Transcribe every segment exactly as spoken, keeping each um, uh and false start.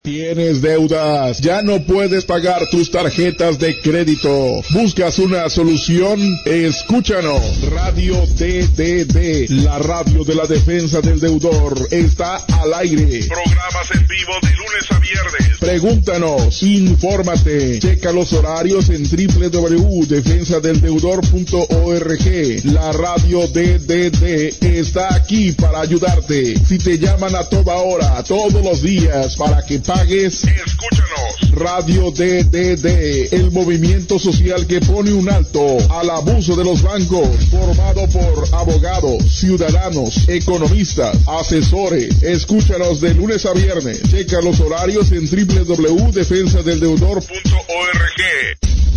¿Tienes deudas? ¿Ya no puedes pagar tus tarjetas de crédito? ¿Buscas una solución? Escúchanos. Radio D D D, la radio de la defensa del deudor, está al aire. Programas en vivo de lunes a viernes. Pregúntanos, infórmate, checa los horarios en doble u doble u doble u punto defensa del deudor punto org. La radio D D D está aquí para ayudarte. Si te llaman a toda hora, todos los días, para que pagues, escúchanos. Radio D D D, el movimiento social que pone un alto al abuso de los bancos, formado por abogados, ciudadanos, economistas, asesores. Escúchanos de lunes a viernes. Checa los horarios en doble u doble u doble u punto defensa del deudor punto org.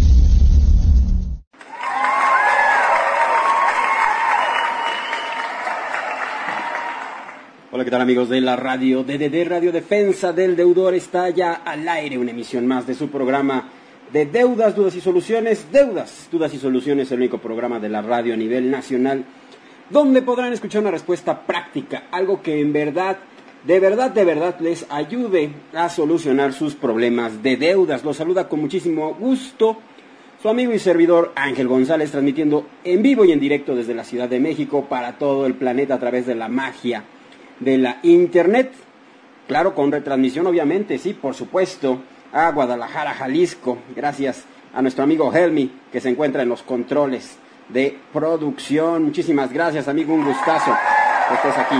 Hola, ¿qué tal, amigos de la radio D D D? Radio Defensa del Deudor está ya al aire, una emisión más de su programa de deudas, dudas y soluciones. Deudas, dudas y soluciones, el único programa de la radio a nivel nacional donde podrán escuchar una respuesta práctica, algo que en verdad, de verdad, de verdad les ayude a solucionar sus problemas de deudas. Los saluda con muchísimo gusto su amigo y servidor Ángel González, transmitiendo en vivo y en directo desde la Ciudad de México para todo el planeta a través de la magia de la internet, claro, con retransmisión obviamente, sí, por supuesto, a Guadalajara, Jalisco, gracias a nuestro amigo Helmi, que se encuentra en los controles de producción. Muchísimas gracias, amigo, un gustazo que estés aquí,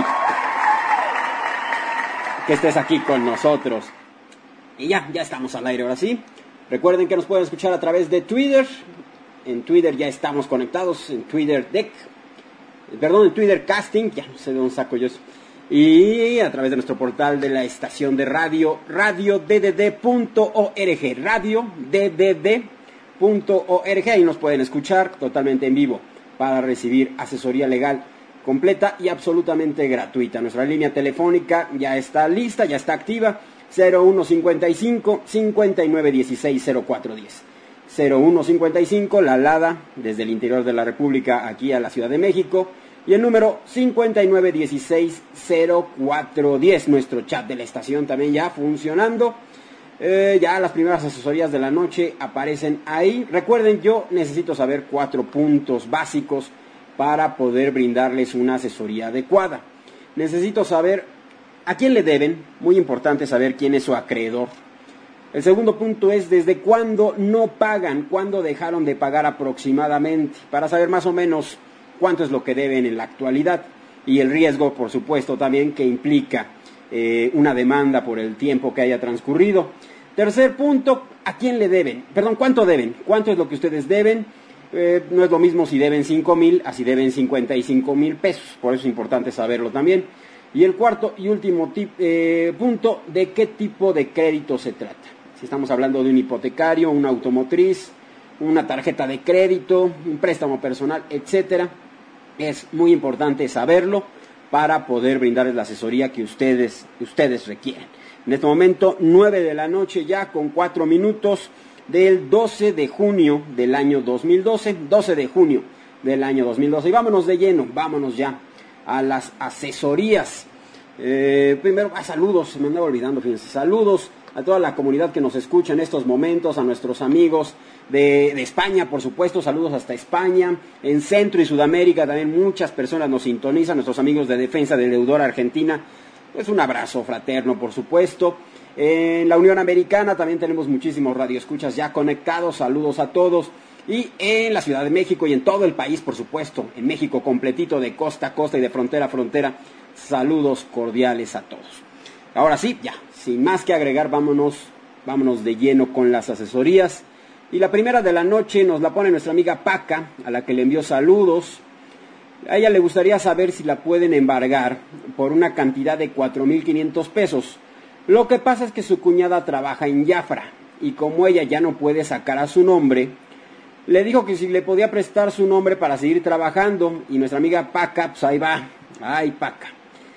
que estés aquí con nosotros. Y ya, ya estamos al aire ahora sí. Recuerden que nos pueden escuchar a través de Twitter. En Twitter ya estamos conectados, en Twitter Deck, perdón, en Twitter Casting, ya no sé de dónde saco yo eso. Y a través de nuestro portal de la estación de radio, radio d d d punto org, radio d d d punto org, ahí nos pueden escuchar totalmente en vivo para recibir asesoría legal completa y absolutamente gratuita. Nuestra línea telefónica ya está lista, ya está activa, cero uno cincuenta y cinco, cincuenta y nueve dieciséis, cero cuatro diez. cero uno cincuenta y cinco, la alada desde el interior de la República aquí a la Ciudad de México. Y el número cincuenta y nueve dieciséis, cero cuatro diez, nuestro chat de la estación también ya funcionando. Eh, ya las primeras asesorías de la noche aparecen ahí. Recuerden, yo necesito saber cuatro puntos básicos para poder brindarles una asesoría adecuada. Necesito saber a quién le deben, muy importante saber quién es su acreedor. El segundo punto es desde cuándo no pagan, cuándo dejaron de pagar aproximadamente, para saber más o menos cuánto es lo que deben en la actualidad y el riesgo, por supuesto, también que implica eh, una demanda por el tiempo que haya transcurrido. Tercer punto, ¿a quién le deben? Perdón, ¿cuánto deben? ¿Cuánto es lo que ustedes deben? Eh, no es lo mismo si deben cinco mil a si deben cincuenta y cinco mil pesos, por eso es importante saberlo también. Y el cuarto y último tip, eh, punto, ¿de qué tipo de crédito se trata? Si estamos hablando de un hipotecario, una automotriz, una tarjeta de crédito, un préstamo personal, etcétera. Es muy importante saberlo para poder brindarles la asesoría que ustedes, ustedes requieren. En este momento, nueve de la noche ya con cuatro minutos del doce de junio del año dos mil doce. doce de junio del año dos mil doce. Y vámonos de lleno, vámonos ya a las asesorías. Eh, primero, ah, saludos, se me andaba olvidando, fíjense, saludos a toda la comunidad que nos escucha en estos momentos, a nuestros amigos de, de España, por supuesto, saludos hasta España, en Centro y Sudamérica también muchas personas nos sintonizan, nuestros amigos de Defensa del Deudor Argentina, pues un abrazo fraterno, por supuesto. En la Unión Americana también tenemos muchísimos radioescuchas ya conectados, saludos a todos. Y en la Ciudad de México y en todo el país, por supuesto, en México completito, de costa a costa y de frontera a frontera, saludos cordiales a todos. Ahora sí, ya, sin más que agregar, vámonos, vámonos de lleno con las asesorías. Y la primera de la noche nos la pone nuestra amiga Paca, a la que le envió saludos. A ella le gustaría saber si la pueden embargar por una cantidad de cuatro mil quinientos pesos. Lo que pasa es que su cuñada trabaja en Jafra, y como ella ya no puede sacar a su nombre, le dijo que si le podía prestar su nombre para seguir trabajando, y nuestra amiga Paca, pues ahí va, ay Paca,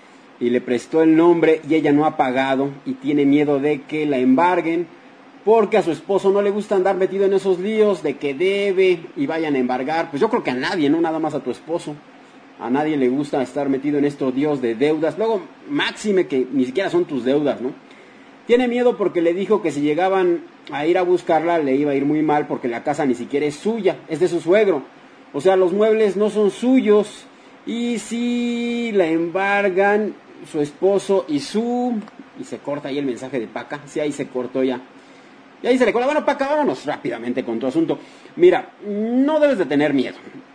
y le prestó el nombre y ella no ha pagado y tiene miedo de que la embarguen porque a su esposo no le gusta andar metido en esos líos de que debe y vayan a embargar. Pues yo creo que a nadie, no nada más a tu esposo, a nadie le gusta estar metido en estos líos de deudas, luego máxime que ni siquiera son tus deudas, ¿no? Tiene miedo porque le dijo que si llegaban a ir a buscarla le iba a ir muy mal porque la casa ni siquiera es suya, es de su suegro. O sea, los muebles no son suyos y si la embargan su esposo y su... Y se corta ahí el mensaje de Paca, sí, ahí se cortó ya. Y ahí se le corta. Bueno, Paca, vámonos rápidamente con tu asunto. Mira, no debes de tener miedo.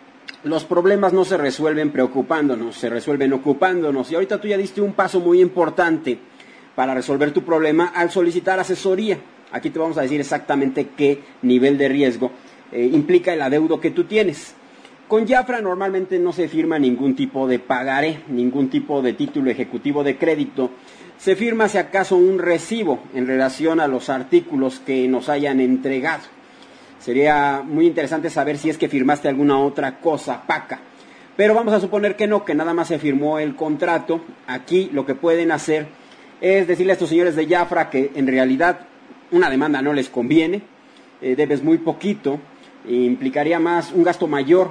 Los problemas no se resuelven preocupándonos, se resuelven ocupándonos. Y ahorita tú ya diste un paso muy importante para resolver tu problema al solicitar asesoría. Aquí te vamos a decir exactamente qué nivel de riesgo eh, implica el adeudo que tú tienes. Con Jafra normalmente no se firma ningún tipo de pagaré, ningún tipo de título ejecutivo de crédito. Se firma si acaso un recibo en relación a los artículos que nos hayan entregado. Sería muy interesante saber si es que firmaste alguna otra cosa, Paca. Pero vamos a suponer que no, que nada más se firmó el contrato. Aquí lo que pueden hacer es decirle a estos señores de Jafra que en realidad una demanda no les conviene, eh, debes muy poquito, implicaría más un gasto mayor,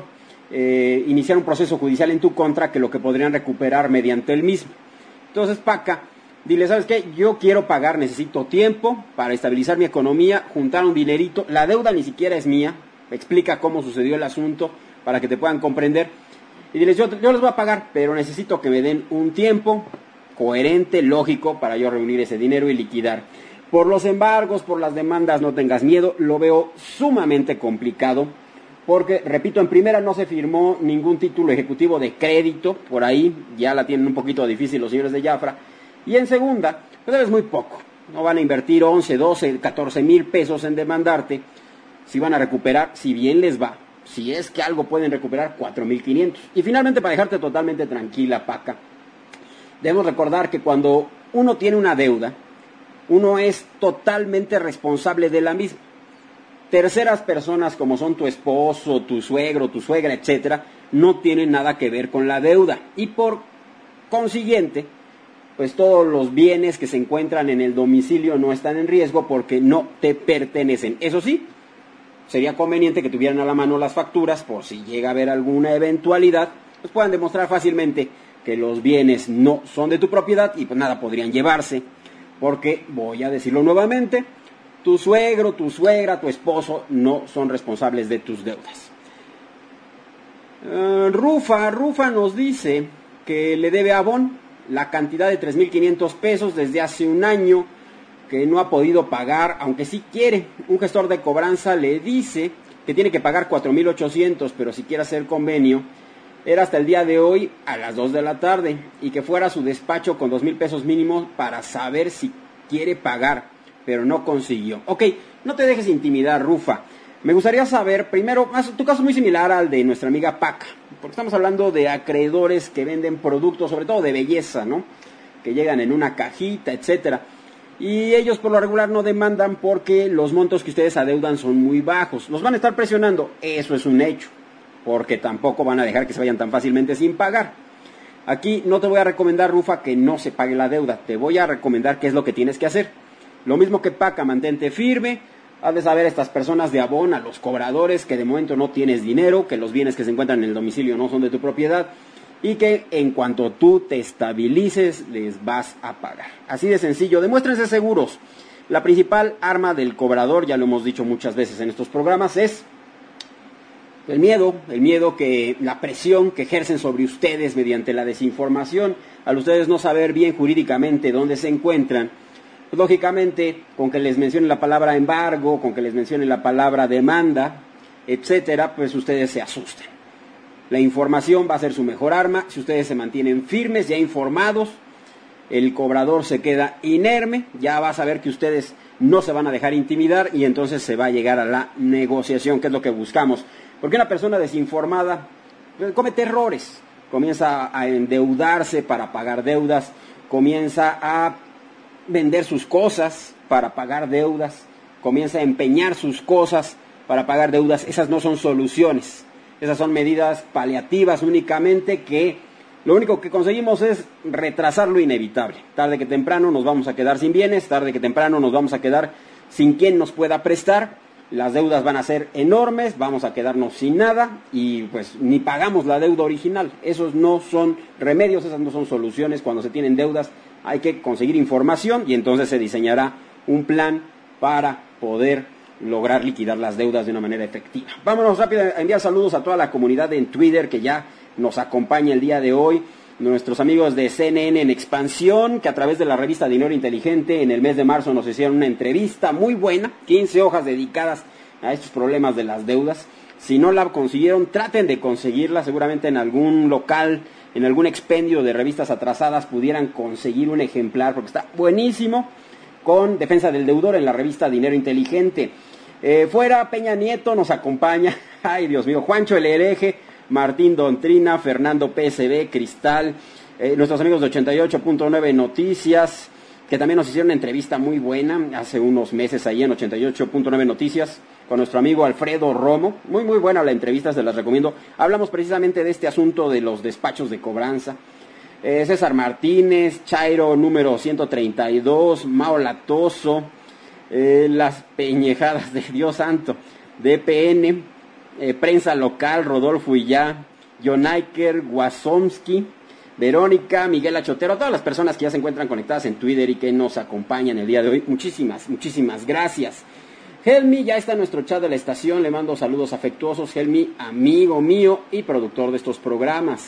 eh, iniciar un proceso judicial en tu contra que lo que podrían recuperar mediante el mismo. Entonces, Paca, dile, ¿sabes qué? Yo quiero pagar, necesito tiempo para estabilizar mi economía, juntar un dinerito, la deuda ni siquiera es mía, explica cómo sucedió el asunto para que te puedan comprender. Y diles, yo, yo les voy a pagar, pero necesito que me den un tiempo coherente, lógico, para yo reunir ese dinero y liquidar. Por los embargos, por las demandas, no tengas miedo, lo veo sumamente complicado, porque, repito, en primera no se firmó ningún título ejecutivo de crédito, por ahí ya la tienen un poquito difícil los señores de Jafra, y en segunda, pues debes muy poco, no van a invertir once, doce, catorce mil pesos en demandarte, si van a recuperar, si bien les va, si es que algo pueden recuperar, cuatro mil quinientos. Y finalmente, para dejarte totalmente tranquila, Paca, debemos recordar que cuando uno tiene una deuda, uno es totalmente responsable de la misma. Terceras personas como son tu esposo, tu suegro, tu suegra, etcétera, no tienen nada que ver con la deuda. Y por consiguiente, pues todos los bienes que se encuentran en el domicilio no están en riesgo porque no te pertenecen. Eso sí, sería conveniente que tuvieran a la mano las facturas por si llega a haber alguna eventualidad, pues puedan demostrar fácilmente que los bienes no son de tu propiedad y pues nada podrían llevarse, porque, voy a decirlo nuevamente, tu suegro, tu suegra, tu esposo no son responsables de tus deudas. Uh, Rufa, Rufa nos dice que le debe a Avon la cantidad de tres mil quinientos pesos desde hace un año, que no ha podido pagar, aunque sí quiere. Un gestor de cobranza le dice que tiene que pagar cuatro mil ochocientos, pero si quiere hacer convenio, era hasta el día de hoy a las dos de la tarde y que fuera a su despacho con dos mil pesos mínimo para saber si quiere pagar, pero no consiguió. Ok, no te dejes intimidar, Rufa. Me gustaría saber, primero, tu caso es muy similar al de nuestra amiga Paca, porque estamos hablando de acreedores que venden productos, sobre todo de belleza, ¿no? Que llegan en una cajita, etcétera. Y ellos por lo regular no demandan porque los montos que ustedes adeudan son muy bajos. Los van a estar presionando, eso es un hecho, porque tampoco van a dejar que se vayan tan fácilmente sin pagar. Aquí no te voy a recomendar, Rufa, que no se pague la deuda. Te voy a recomendar qué es lo que tienes que hacer. Lo mismo que Paca, mantente firme. Has de saber a estas personas de Avon, a los cobradores, que de momento no tienes dinero, que los bienes que se encuentran en el domicilio no son de tu propiedad y que en cuanto tú te estabilices les vas a pagar. Así de sencillo. Demuéstrense seguros. La principal arma del cobrador, ya lo hemos dicho muchas veces en estos programas, es el miedo, el miedo que, la presión que ejercen sobre ustedes mediante la desinformación, al ustedes no saber bien jurídicamente dónde se encuentran, pues lógicamente con que les mencionen la palabra embargo, con que les mencionen la palabra demanda, etcétera, pues ustedes se asustan. La información va a ser su mejor arma. Si ustedes se mantienen firmes, ya informados, el cobrador se queda inerme, ya va a saber que ustedes no se van a dejar intimidar y entonces se va a llegar a la negociación, que es lo que buscamos. Porque una persona desinformada comete errores, comienza a endeudarse para pagar deudas, comienza a vender sus cosas para pagar deudas, comienza a empeñar sus cosas para pagar deudas. Esas no son soluciones, esas son medidas paliativas únicamente que lo único que conseguimos es retrasar lo inevitable. Tarde que temprano nos vamos a quedar sin bienes, tarde que temprano nos vamos a quedar sin quien nos pueda prestar. Las deudas van a ser enormes, vamos a quedarnos sin nada y pues ni pagamos la deuda original. Esos no son remedios, esas no son soluciones cuando se tienen deudas hay que conseguir información y entonces se diseñará un plan para poder lograr liquidar las deudas de una manera efectiva. Vámonos rápido a enviar saludos a toda la comunidad en Twitter que ya nos acompaña el día de hoy. Nuestros amigos de C N N en Expansión, que a través de la revista Dinero Inteligente en el mes de marzo nos hicieron una entrevista muy buena, quince hojas dedicadas a estos problemas de las deudas. Si no la consiguieron, traten de conseguirla, seguramente en algún local, en algún expendio de revistas atrasadas pudieran conseguir un ejemplar, porque está buenísimo, con Defensa del Deudor en la revista Dinero Inteligente. Eh, fuera, Peña Nieto nos acompaña, ay Dios mío, Juancho el Hereje, Martín Dontrina, Fernando P S B, Cristal, eh, nuestros amigos de ochenta y ocho punto nueve Noticias, que también nos hicieron una entrevista muy buena hace unos meses ahí en ochenta y ocho punto nueve Noticias, con nuestro amigo Alfredo Romo. Muy, muy buena la entrevista, se las recomiendo. Hablamos precisamente de este asunto de los despachos de cobranza. Eh, César Martínez, Chairo número ciento treinta y dos, Mao Latoso, eh, las peñejadas de Dios santo, D P N, eh, Prensa Local, Rodolfo Illá, Jonaiker, Wasomski, Verónica, Miguel Achotero, a todas las personas que ya se encuentran conectadas en Twitter y que nos acompañan el día de hoy. Muchísimas, muchísimas gracias. Helmi ya está en nuestro chat de la estación, le mando saludos afectuosos. Helmi, amigo mío y productor de estos programas.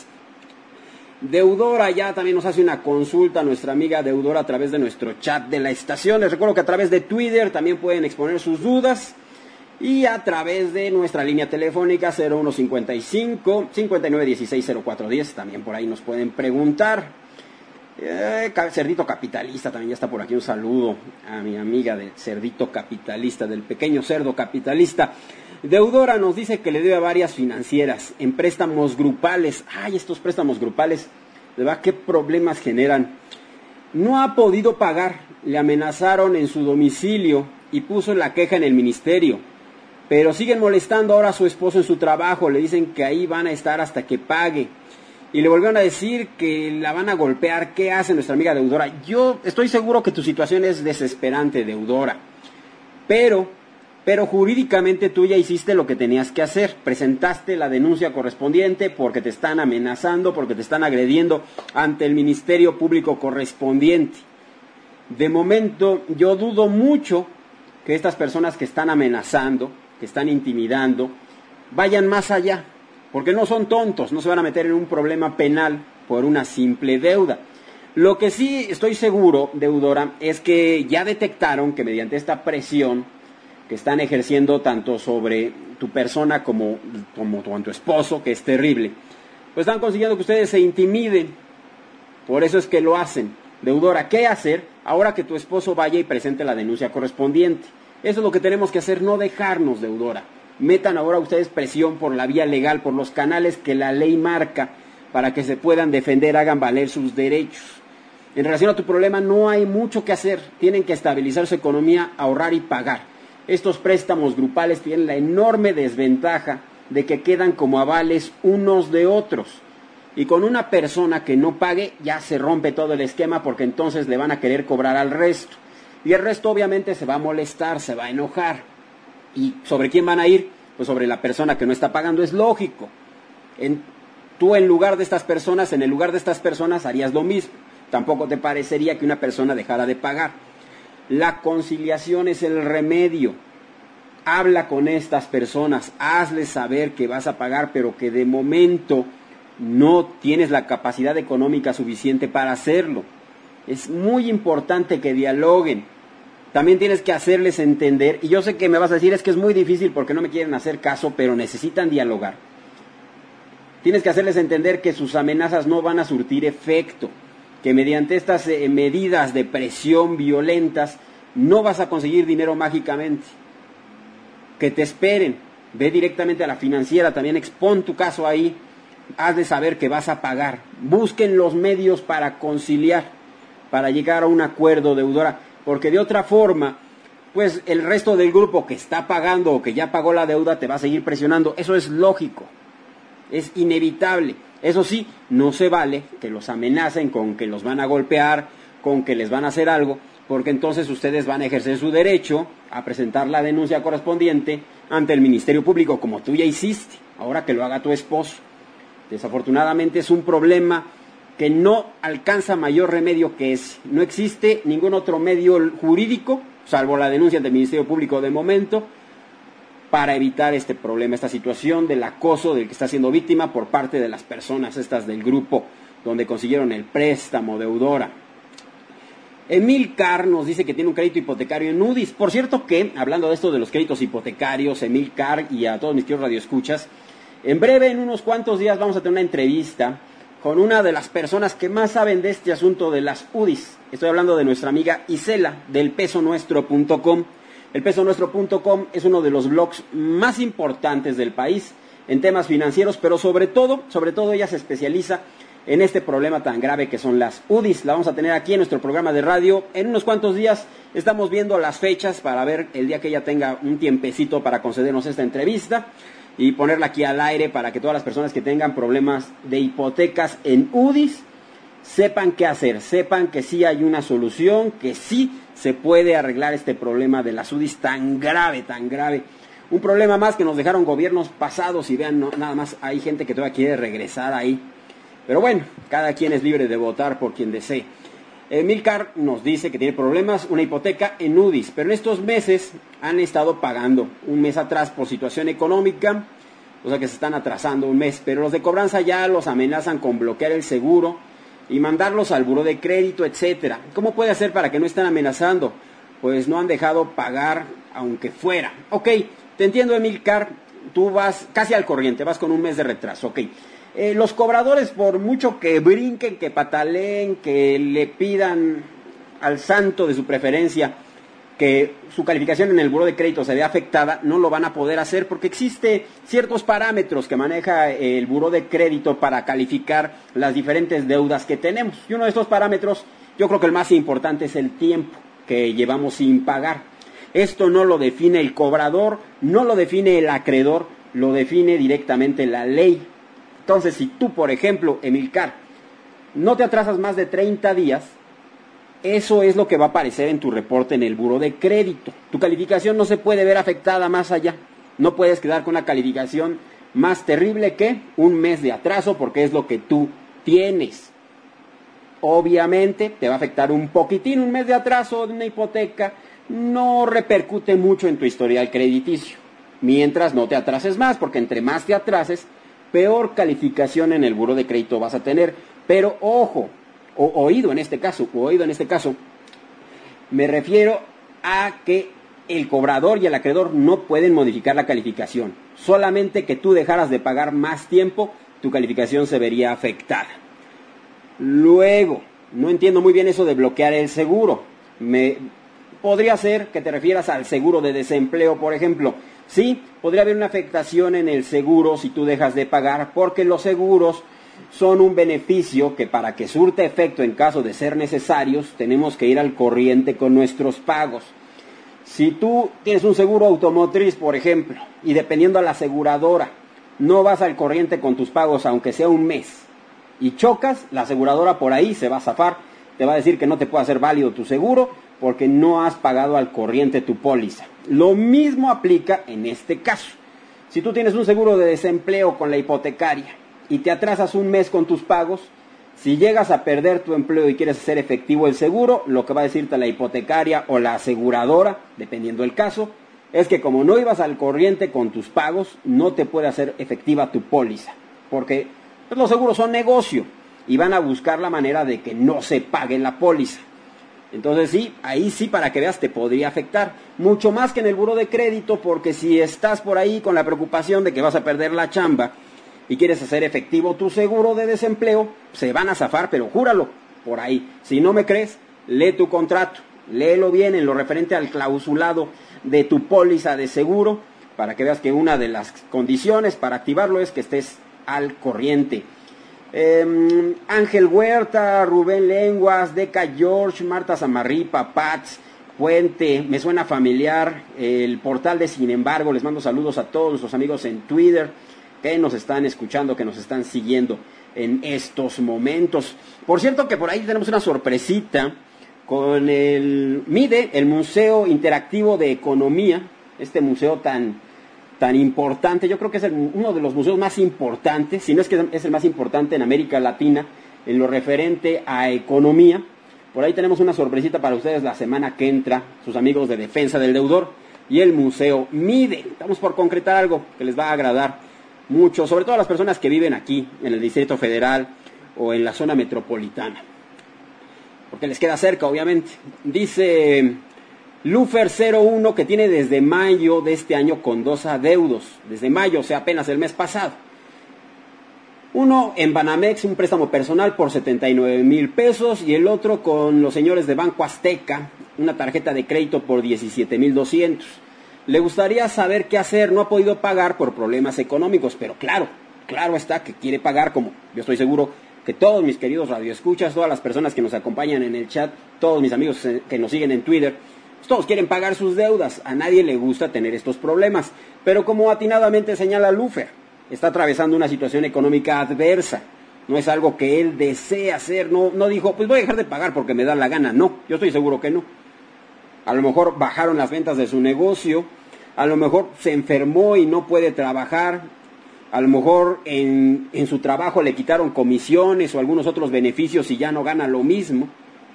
Deudora ya también nos hace una consulta, nuestra amiga Deudora, a través de nuestro chat de la estación. Les recuerdo que a través de Twitter también pueden exponer sus dudas y a través de nuestra línea telefónica cero uno cincuenta y cinco, cincuenta y nueve dieciséis cero cuatro diez, también por ahí nos pueden preguntar. Eh, Cerdito Capitalista también ya está por aquí, un saludo a mi amiga del Cerdito Capitalista, del pequeño cerdo capitalista. Deudora nos dice que le debe a varias financieras en préstamos grupales. Ay, estos préstamos grupales, de verdad, qué problemas generan. No ha podido pagar, le amenazaron en su domicilio y puso la queja en el ministerio, pero siguen molestando ahora a su esposo en su trabajo, le dicen que ahí van a estar hasta que pague. Y le volvieron a decir que la van a golpear. ¿Qué hace nuestra amiga Deudora? Yo estoy seguro que tu situación es desesperante, Deudora, pero... Pero jurídicamente tú ya hiciste lo que tenías que hacer, presentaste la denuncia correspondiente porque te están amenazando, porque te están agrediendo ante el Ministerio Público correspondiente. De momento yo dudo mucho que estas personas que están amenazando, que están intimidando, vayan más allá, porque no son tontos, no se van a meter en un problema penal por una simple deuda. Lo que sí estoy seguro, Deudora, es que ya detectaron que mediante esta presión que están ejerciendo tanto sobre tu persona como, como tu, tu esposo, que es terrible, pues están consiguiendo que ustedes se intimiden. Por eso es que lo hacen. Deudora, ¿qué hacer ahora que tu esposo vaya y presente la denuncia correspondiente? Eso es lo que tenemos que hacer, no dejarnos, Deudora. Metan ahora ustedes presión por la vía legal, por los canales que la ley marca, para que se puedan defender, hagan valer sus derechos. En relación a tu problema no hay mucho que hacer, tienen que estabilizar su economía, ahorrar y pagar. Estos préstamos grupales tienen la enorme desventaja de que quedan como avales unos de otros. Y con una persona que no pague ya se rompe todo el esquema, porque entonces le van a querer cobrar al resto. Y el resto obviamente se va a molestar, se va a enojar. ¿Y sobre quién van a ir? Pues sobre la persona que no está pagando, es lógico. En, tú en lugar de estas personas, en el lugar de estas personas harías lo mismo. Tampoco te parecería que una persona dejara de pagar. La conciliación es el remedio. Habla con estas personas, hazles saber que vas a pagar, pero que de momento no tienes la capacidad económica suficiente para hacerlo. Es muy importante que dialoguen. También tienes que hacerles entender, y yo sé que me vas a decir, es que es muy difícil porque no me quieren hacer caso, pero necesitan dialogar. Tienes que hacerles entender que sus amenazas no van a surtir efecto, que mediante estas eh, medidas de presión violentas no vas a conseguir dinero mágicamente. Que te esperen, ve directamente a la financiera, también expon tu caso ahí, haz de saber que vas a pagar. Busquen los medios para conciliar, para llegar a un acuerdo, Deudora, porque de otra forma, pues el resto del grupo que está pagando o que ya pagó la deuda te va a seguir presionando. Eso es lógico, es inevitable. Eso sí, no se vale que los amenacen con que los van a golpear, con que les van a hacer algo, porque entonces ustedes van a ejercer su derecho a presentar la denuncia correspondiente ante el Ministerio Público, como tú ya hiciste, ahora que lo haga tu esposo. Desafortunadamente es un problema que no alcanza mayor remedio que ese. No existe ningún otro medio jurídico, salvo la denuncia ante el Ministerio Público de momento, para evitar este problema, esta situación del acoso del que está siendo víctima por parte de las personas estas del grupo donde consiguieron el préstamo deudora. Emilcar nos dice que tiene un crédito hipotecario en UDIs. Por cierto que, hablando de esto de los créditos hipotecarios, Emilcar y a todos mis queridos radioescuchas, en breve, en unos cuantos días, vamos a tener una entrevista con una de las personas que más saben de este asunto de las UDIs. Estoy hablando de nuestra amiga Isela, del peso nuestro punto com. El peso nuestro punto com es uno de los blogs más importantes del país en temas financieros, pero sobre todo, sobre todo ella se especializa en este problema tan grave que son las UDIs. La vamos a tener aquí en nuestro programa de radio. En unos cuantos días estamos viendo las fechas para ver el día que ella tenga un tiempecito para concedernos esta entrevista y ponerla aquí al aire para que todas las personas que tengan problemas de hipotecas en UDIs sepan qué hacer, sepan que sí hay una solución, que sí se puede arreglar este problema de las UDIs tan grave, tan grave. Un problema más que nos dejaron gobiernos pasados y vean, no, nada más hay gente que todavía quiere regresar ahí. Pero bueno, cada quien es libre de votar por quien desee. Emilcar nos dice que tiene problemas, una hipoteca en UDIs, pero en estos meses han estado pagando un mes atrás por situación económica, o sea que se están atrasando un mes, pero los de cobranza ya los amenazan con bloquear el seguro y mandarlos al buró de crédito, etcétera. ¿Cómo puede hacer para que no estén amenazando? Pues no han dejado pagar aunque fuera. Ok, te entiendo, Emilcar, tú vas casi al corriente, vas con un mes de retraso, ok. Eh, los cobradores, por mucho que brinquen, que pataleen, que le pidan al santo de su preferencia que su calificación en el buró de crédito se vea afectada, no lo van a poder hacer porque existe ciertos parámetros que maneja el buró de crédito para calificar las diferentes deudas que tenemos. Y uno de estos parámetros, yo creo que el más importante es el tiempo que llevamos sin pagar. Esto no lo define el cobrador, no lo define el acreedor, lo define directamente la ley. Entonces, si tú, por ejemplo, Emilcar, no te atrasas más de treinta días, eso es lo que va a aparecer en tu reporte en el buró de crédito. Tu calificación no se puede ver afectada más allá. No puedes quedar con una calificación más terrible que un mes de atraso porque es lo que tú tienes. Obviamente te va a afectar un poquitín, un mes de atraso de una hipoteca no repercute mucho en tu historial crediticio. Mientras no te atrases más, porque entre más te atrases, peor calificación en el buró de crédito vas a tener. Pero ojo, o oído en este caso, o oído en este caso, me refiero a que el cobrador y el acreedor no pueden modificar la calificación. Solamente que tú dejaras de pagar más tiempo, tu calificación se vería afectada. Luego, no entiendo muy bien eso de bloquear el seguro. Me, podría ser que te refieras al seguro de desempleo, por ejemplo. Sí, podría haber una afectación en el seguro si tú dejas de pagar, porque los seguros son un beneficio que para que surta efecto en caso de ser necesarios, tenemos que ir al corriente con nuestros pagos. Si tú tienes un seguro automotriz, por ejemplo, y dependiendo a la aseguradora, no vas al corriente con tus pagos aunque sea un mes, y chocas, la aseguradora por ahí se va a zafar, te va a decir que no te puede hacer válido tu seguro porque no has pagado al corriente tu póliza. Lo mismo aplica en este caso. Si tú tienes un seguro de desempleo con la hipotecaria y te atrasas un mes con tus pagos, si llegas a perder tu empleo y quieres hacer efectivo el seguro, lo que va a decirte la hipotecaria o la aseguradora, dependiendo del caso, es que como no ibas al corriente con tus pagos, no te puede hacer efectiva tu póliza. Porque pues, los seguros son negocio y van a buscar la manera de que no se pague la póliza. Entonces sí, ahí sí para que veas te podría afectar, mucho más que en el buró de crédito, porque si estás por ahí con la preocupación de que vas a perder la chamba y quieres hacer efectivo tu seguro de desempleo, se van a zafar, pero júralo por ahí. Si no me crees, lee tu contrato, léelo bien en lo referente al clausulado de tu póliza de seguro, para que veas que una de las condiciones para activarlo es que estés al corriente. Eh, Ángel Huerta, Rubén Lenguas, Deca George, Marta Zamarripa, Pats, Puente, me suena familiar, el portal de Sin Embargo, les mando saludos a todos nuestros amigos en Twitter que nos están escuchando, que nos están siguiendo en estos momentos. Por cierto que por ahí tenemos una sorpresita con el MIDE, el Museo Interactivo de Economía, este museo tan... tan importante, yo creo que es el, uno de los museos más importantes, si no es que es el más importante en América Latina, en lo referente a economía. Por ahí tenemos una sorpresita para ustedes la semana que entra, sus amigos de Defensa del Deudor y el Museo Mide. Estamos por concretar algo que les va a agradar mucho, sobre todo a las personas que viven aquí, en el Distrito Federal o en la zona metropolitana, porque les queda cerca, obviamente. Dice Lufer cero uno que tiene desde mayo de este año con dos adeudos, desde mayo, o sea, apenas el mes pasado. Uno en Banamex, un préstamo personal por setenta y nueve mil pesos, y el otro con los señores de Banco Azteca, una tarjeta de crédito por diecisiete mil doscientos. Le gustaría saber qué hacer, no ha podido pagar por problemas económicos, pero claro, claro está que quiere pagar, como yo estoy seguro que todos mis queridos radioescuchas, todas las personas que nos acompañan en el chat, todos mis amigos que nos siguen en Twitter, pues todos quieren pagar sus deudas, a nadie le gusta tener estos problemas, pero como atinadamente señala Lufer, está atravesando una situación económica adversa, no es algo que él desea hacer, no, no dijo, pues voy a dejar de pagar porque me da la gana, no, yo estoy seguro que no. A lo mejor bajaron las ventas de su negocio, a lo mejor se enfermó y no puede trabajar, a lo mejor en, en su trabajo le quitaron comisiones o algunos otros beneficios y ya no gana lo mismo.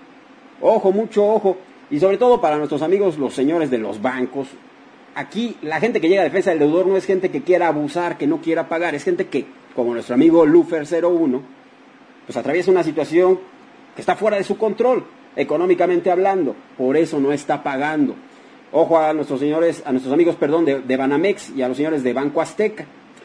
Ojo, mucho ojo, y sobre todo para nuestros amigos los señores de los bancos. Aquí la gente que llega a Defensa del Deudor no es gente que quiera abusar, que no quiera pagar, es gente que, como nuestro amigo Lufer cero uno, pues atraviesa una situación que está fuera de su control, económicamente hablando, por eso no está pagando. Ojo a nuestros señores, a nuestros amigos, perdón, de, de Banamex y a los señores de Banco Azteca.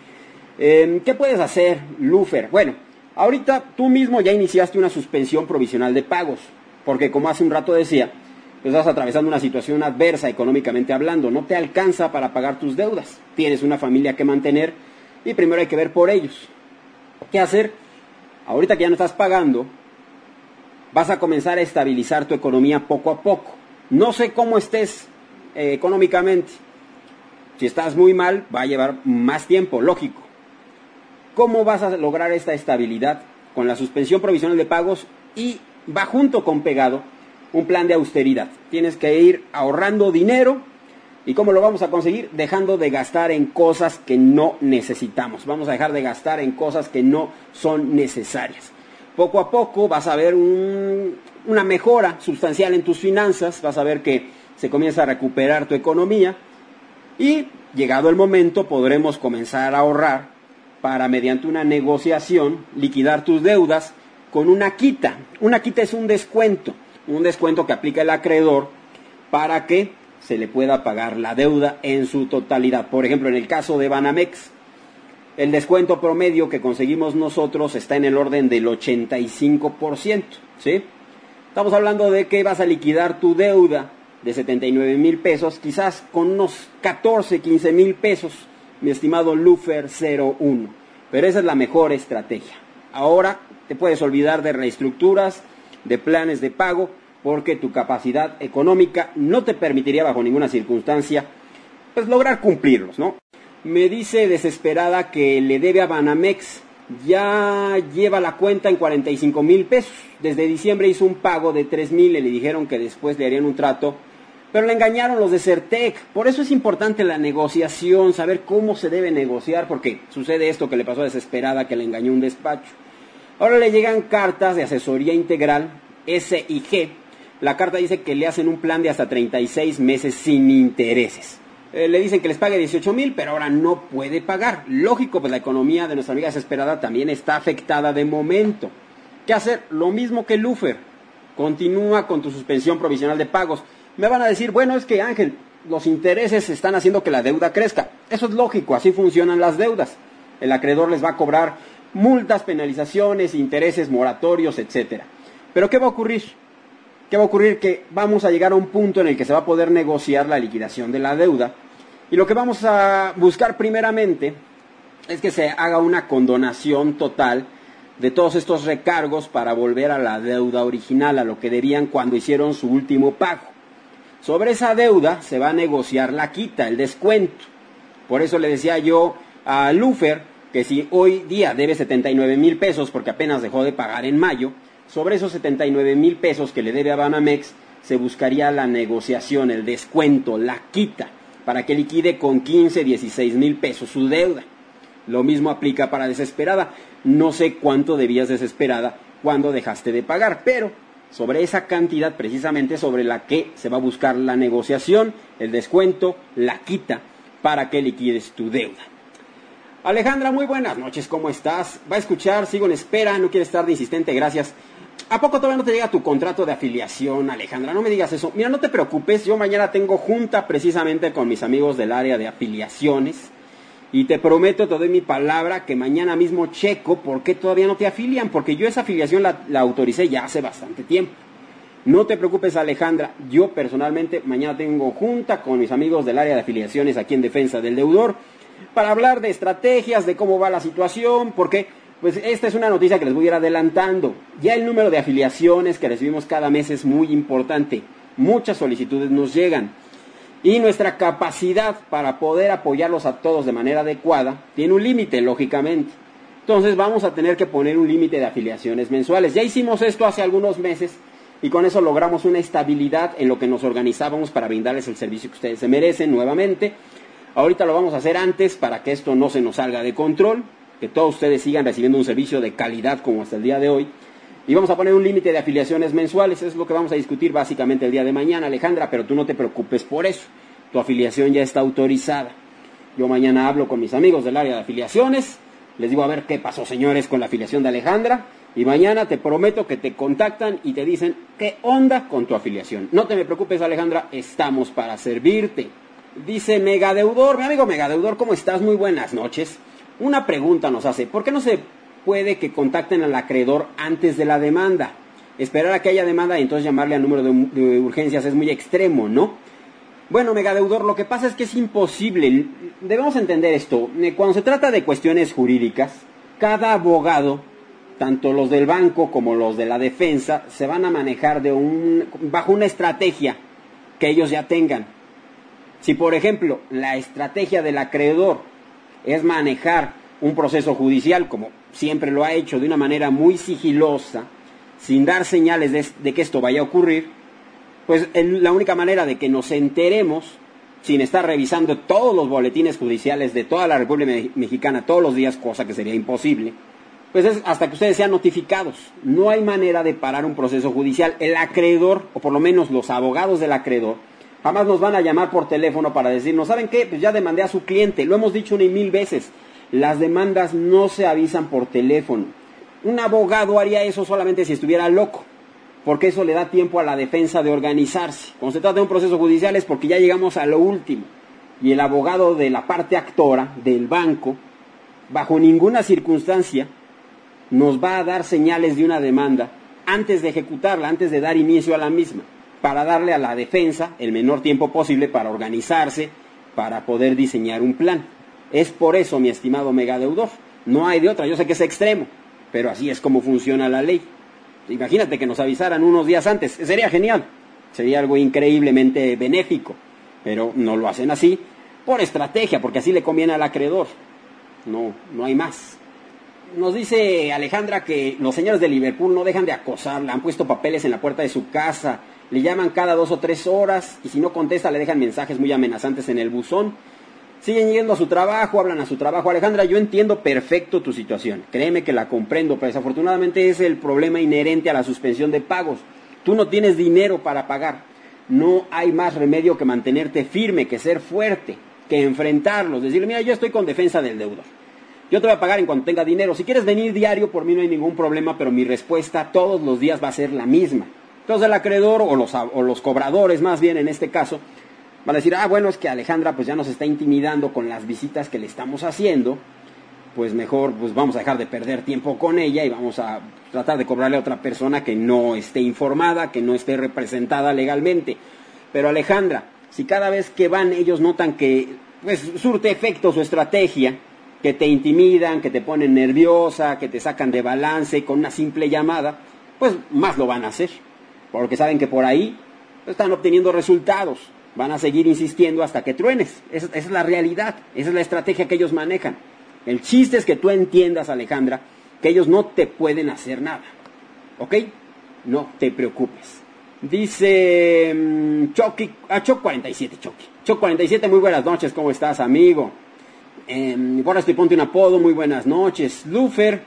Eh, ¿Qué puedes hacer, Lufer? Bueno, ahorita tú mismo ya iniciaste una suspensión provisional de pagos, porque como hace un rato decía, pues estás atravesando una situación adversa económicamente hablando, no te alcanza para pagar tus deudas, tienes una familia que mantener y primero hay que ver por ellos. ¿Qué hacer? Ahorita que ya no estás pagando, vas a comenzar a estabilizar tu economía poco a poco. No sé cómo estés eh, económicamente, si estás muy mal va a llevar más tiempo, lógico. ¿Cómo vas a lograr esta estabilidad? Con la suspensión provisional de pagos y va junto con pegado un plan de austeridad. Tienes que ir ahorrando dinero. ¿Y cómo lo vamos a conseguir? Dejando de gastar en cosas que no necesitamos. Vamos a dejar de gastar en cosas que no son necesarias. Poco a poco vas a ver un, una mejora sustancial en tus finanzas. Vas a ver que se comienza a recuperar tu economía. Y llegado el momento podremos comenzar a ahorrar para, mediante una negociación, liquidar tus deudas con una quita. Una quita es un descuento. Un descuento que aplica el acreedor para que se le pueda pagar la deuda en su totalidad. Por ejemplo, en el caso de Banamex, el descuento promedio que conseguimos nosotros está en el orden del ochenta y cinco por ciento, ¿sí? Estamos hablando de que vas a liquidar tu deuda de setenta y nueve mil pesos, quizás con unos catorce, quince mil pesos, mi estimado Lufer cero uno. Pero esa es la mejor estrategia. Ahora te puedes olvidar de reestructuras, de planes de pago, porque tu capacidad económica no te permitiría bajo ninguna circunstancia pues lograr cumplirlos, ¿no? Me dice desesperada que le debe a Banamex, ya lleva la cuenta en cuarenta y cinco mil pesos. Desde diciembre hizo un pago de tres mil y le dijeron que después le harían un trato, pero le engañaron los de Certec. Por eso es importante la negociación, saber cómo se debe negociar, porque sucede esto que le pasó a desesperada, que le engañó un despacho. Ahora le llegan cartas de asesoría integral, S I G. La carta dice que le hacen un plan de hasta treinta y seis meses sin intereses. Eh, le dicen que les pague dieciocho mil, pero ahora no puede pagar. Lógico, pues la economía de nuestra amiga desesperada también está afectada de momento. ¿Qué hacer? Lo mismo que Lufer. Continúa con tu suspensión provisional de pagos. Me van a decir, bueno, es que Ángel, los intereses están haciendo que la deuda crezca. Eso es lógico, así funcionan las deudas. El acreedor les va a cobrar multas, penalizaciones, intereses, moratorios, etcétera. Pero ¿qué va a ocurrir? ¿Qué va a ocurrir? Que vamos a llegar a un punto en el que se va a poder negociar la liquidación de la deuda. Y lo que vamos a buscar primeramente es que se haga una condonación total de todos estos recargos para volver a la deuda original, a lo que debían cuando hicieron su último pago. Sobre esa deuda se va a negociar la quita, el descuento. Por eso le decía yo a Lufer que si hoy día debe setenta y nueve mil pesos porque apenas dejó de pagar en mayo, sobre esos setenta y nueve mil pesos que le debe a Banamex se buscaría la negociación, el descuento, la quita, para que liquide con quince, dieciséis mil pesos su deuda. Lo mismo aplica para desesperada. No sé cuánto debías desesperada cuándo dejaste de pagar, pero sobre esa cantidad precisamente sobre la que se va a buscar la negociación, el descuento, la quita para que liquides tu deuda. Alejandra, muy buenas noches, ¿cómo estás? Va a escuchar, sigo en espera, no quiere estar de insistente, gracias. ¿A poco todavía no te llega tu contrato de afiliación, Alejandra? No me digas eso. Mira, no te preocupes, yo mañana tengo junta precisamente con mis amigos del área de afiliaciones y te prometo, te doy mi palabra, que mañana mismo checo por qué todavía no te afilian, porque yo esa afiliación la, la autoricé ya hace bastante tiempo. No te preocupes, Alejandra, yo personalmente mañana tengo junta con mis amigos del área de afiliaciones aquí en Defensa del Deudor para hablar de estrategias, de cómo va la situación, porque pues esta es una noticia que les voy a ir adelantando. Ya el número de afiliaciones que recibimos cada mes es muy importante. Muchas solicitudes nos llegan. Y nuestra capacidad para poder apoyarlos a todos de manera adecuada tiene un límite, lógicamente. Entonces vamos a tener que poner un límite de afiliaciones mensuales. Ya hicimos esto hace algunos meses y con eso logramos una estabilidad en lo que nos organizábamos para brindarles el servicio que ustedes se merecen nuevamente. Ahorita lo vamos a hacer antes para que esto no se nos salga de control, que todos ustedes sigan recibiendo un servicio de calidad como hasta el día de hoy. Y vamos a poner un límite de afiliaciones mensuales, eso es lo que vamos a discutir básicamente el día de mañana, Alejandra, pero tú no te preocupes por eso, tu afiliación ya está autorizada. Yo mañana hablo con mis amigos del área de afiliaciones, les digo a ver qué pasó, señores, con la afiliación de Alejandra, y mañana te prometo que te contactan y te dicen qué onda con tu afiliación. No te me preocupes, Alejandra, estamos para servirte. Dice Megadeudor, mi amigo Megadeudor, ¿cómo estás? Muy buenas noches. Una pregunta nos hace, ¿por qué no se puede que contacten al acreedor antes de la demanda? Esperar a que haya demanda y entonces llamarle al número de, de urgencias es muy extremo, ¿no? Bueno, Megadeudor, lo que pasa es que es imposible. Debemos entender esto. Cuando se trata de cuestiones jurídicas, cada abogado, tanto los del banco como los de la defensa, se van a manejar de un, bajo una estrategia que ellos ya tengan. Si, por ejemplo, la estrategia del acreedor es manejar un proceso judicial, como siempre lo ha hecho, de una manera muy sigilosa, sin dar señales de, de que esto vaya a ocurrir, pues el, la única manera de que nos enteremos, sin estar revisando todos los boletines judiciales de toda la República Mexicana todos los días, cosa que sería imposible, pues es hasta que ustedes sean notificados. No hay manera de parar un proceso judicial. El acreedor, o por lo menos los abogados del acreedor, jamás nos van a llamar por teléfono para decirnos, ¿saben qué? Pues ya demandé a su cliente, lo hemos dicho una y mil veces. Las demandas no se avisan por teléfono. Un abogado haría eso solamente si estuviera loco, porque eso le da tiempo a la defensa de organizarse. Cuando se trata de un proceso judicial es porque ya llegamos a lo último. Y el abogado de la parte actora, del banco, bajo ninguna circunstancia nos va a dar señales de una demanda antes de ejecutarla, antes de dar inicio a la misma, para darle a la defensa el menor tiempo posible para organizarse, para poder diseñar un plan. Es por eso, mi estimado Megadeudor, no hay de otra. Yo sé que es extremo, pero así es como funciona la ley. Imagínate que nos avisaran unos días antes, sería genial, sería algo increíblemente benéfico, pero no lo hacen así por estrategia, porque así le conviene al acreedor. No, no hay más. Nos dice Alejandra que los señores de Liverpool no dejan de acosarla, han puesto papeles en la puerta de su casa, le llaman cada dos o tres horas y si no contesta le dejan mensajes muy amenazantes en el buzón. Siguen yendo a su trabajo, hablan a su trabajo. Alejandra, yo entiendo perfecto tu situación, créeme que la comprendo, pero desafortunadamente es el problema inherente a la suspensión de pagos. Tú no tienes dinero para pagar, no hay más remedio que mantenerte firme, que ser fuerte, que enfrentarlos, decirle, mira, yo estoy con defensa del deudor, yo te voy a pagar en cuanto tenga dinero, si quieres venir diario por mí no hay ningún problema, pero mi respuesta todos los días va a ser la misma. Entonces el acreedor o los, o los cobradores más bien en este caso van a decir, ah, bueno, es que Alejandra pues ya nos está intimidando con las visitas que le estamos haciendo, pues mejor pues vamos a dejar de perder tiempo con ella y vamos a tratar de cobrarle a otra persona que no esté informada, que no esté representada legalmente. Pero Alejandra, si cada vez que van ellos notan que pues surte efecto su estrategia, que te intimidan, que te ponen nerviosa, que te sacan de balance con una simple llamada, pues más lo van a hacer, porque saben que por ahí están obteniendo resultados. Van a seguir insistiendo hasta que truenes. Esa, esa es la realidad, esa es la estrategia que ellos manejan. El chiste es que tú entiendas, Alejandra, que ellos no te pueden hacer nada. ¿Ok? No te preocupes. Dice um, Chucky, ah, Choc cuarenta y siete, Chucky. Choc cuarenta y siete, muy buenas noches, ¿cómo estás, amigo? Eh, ahora estoy ponte un apodo, muy buenas noches. Lufer,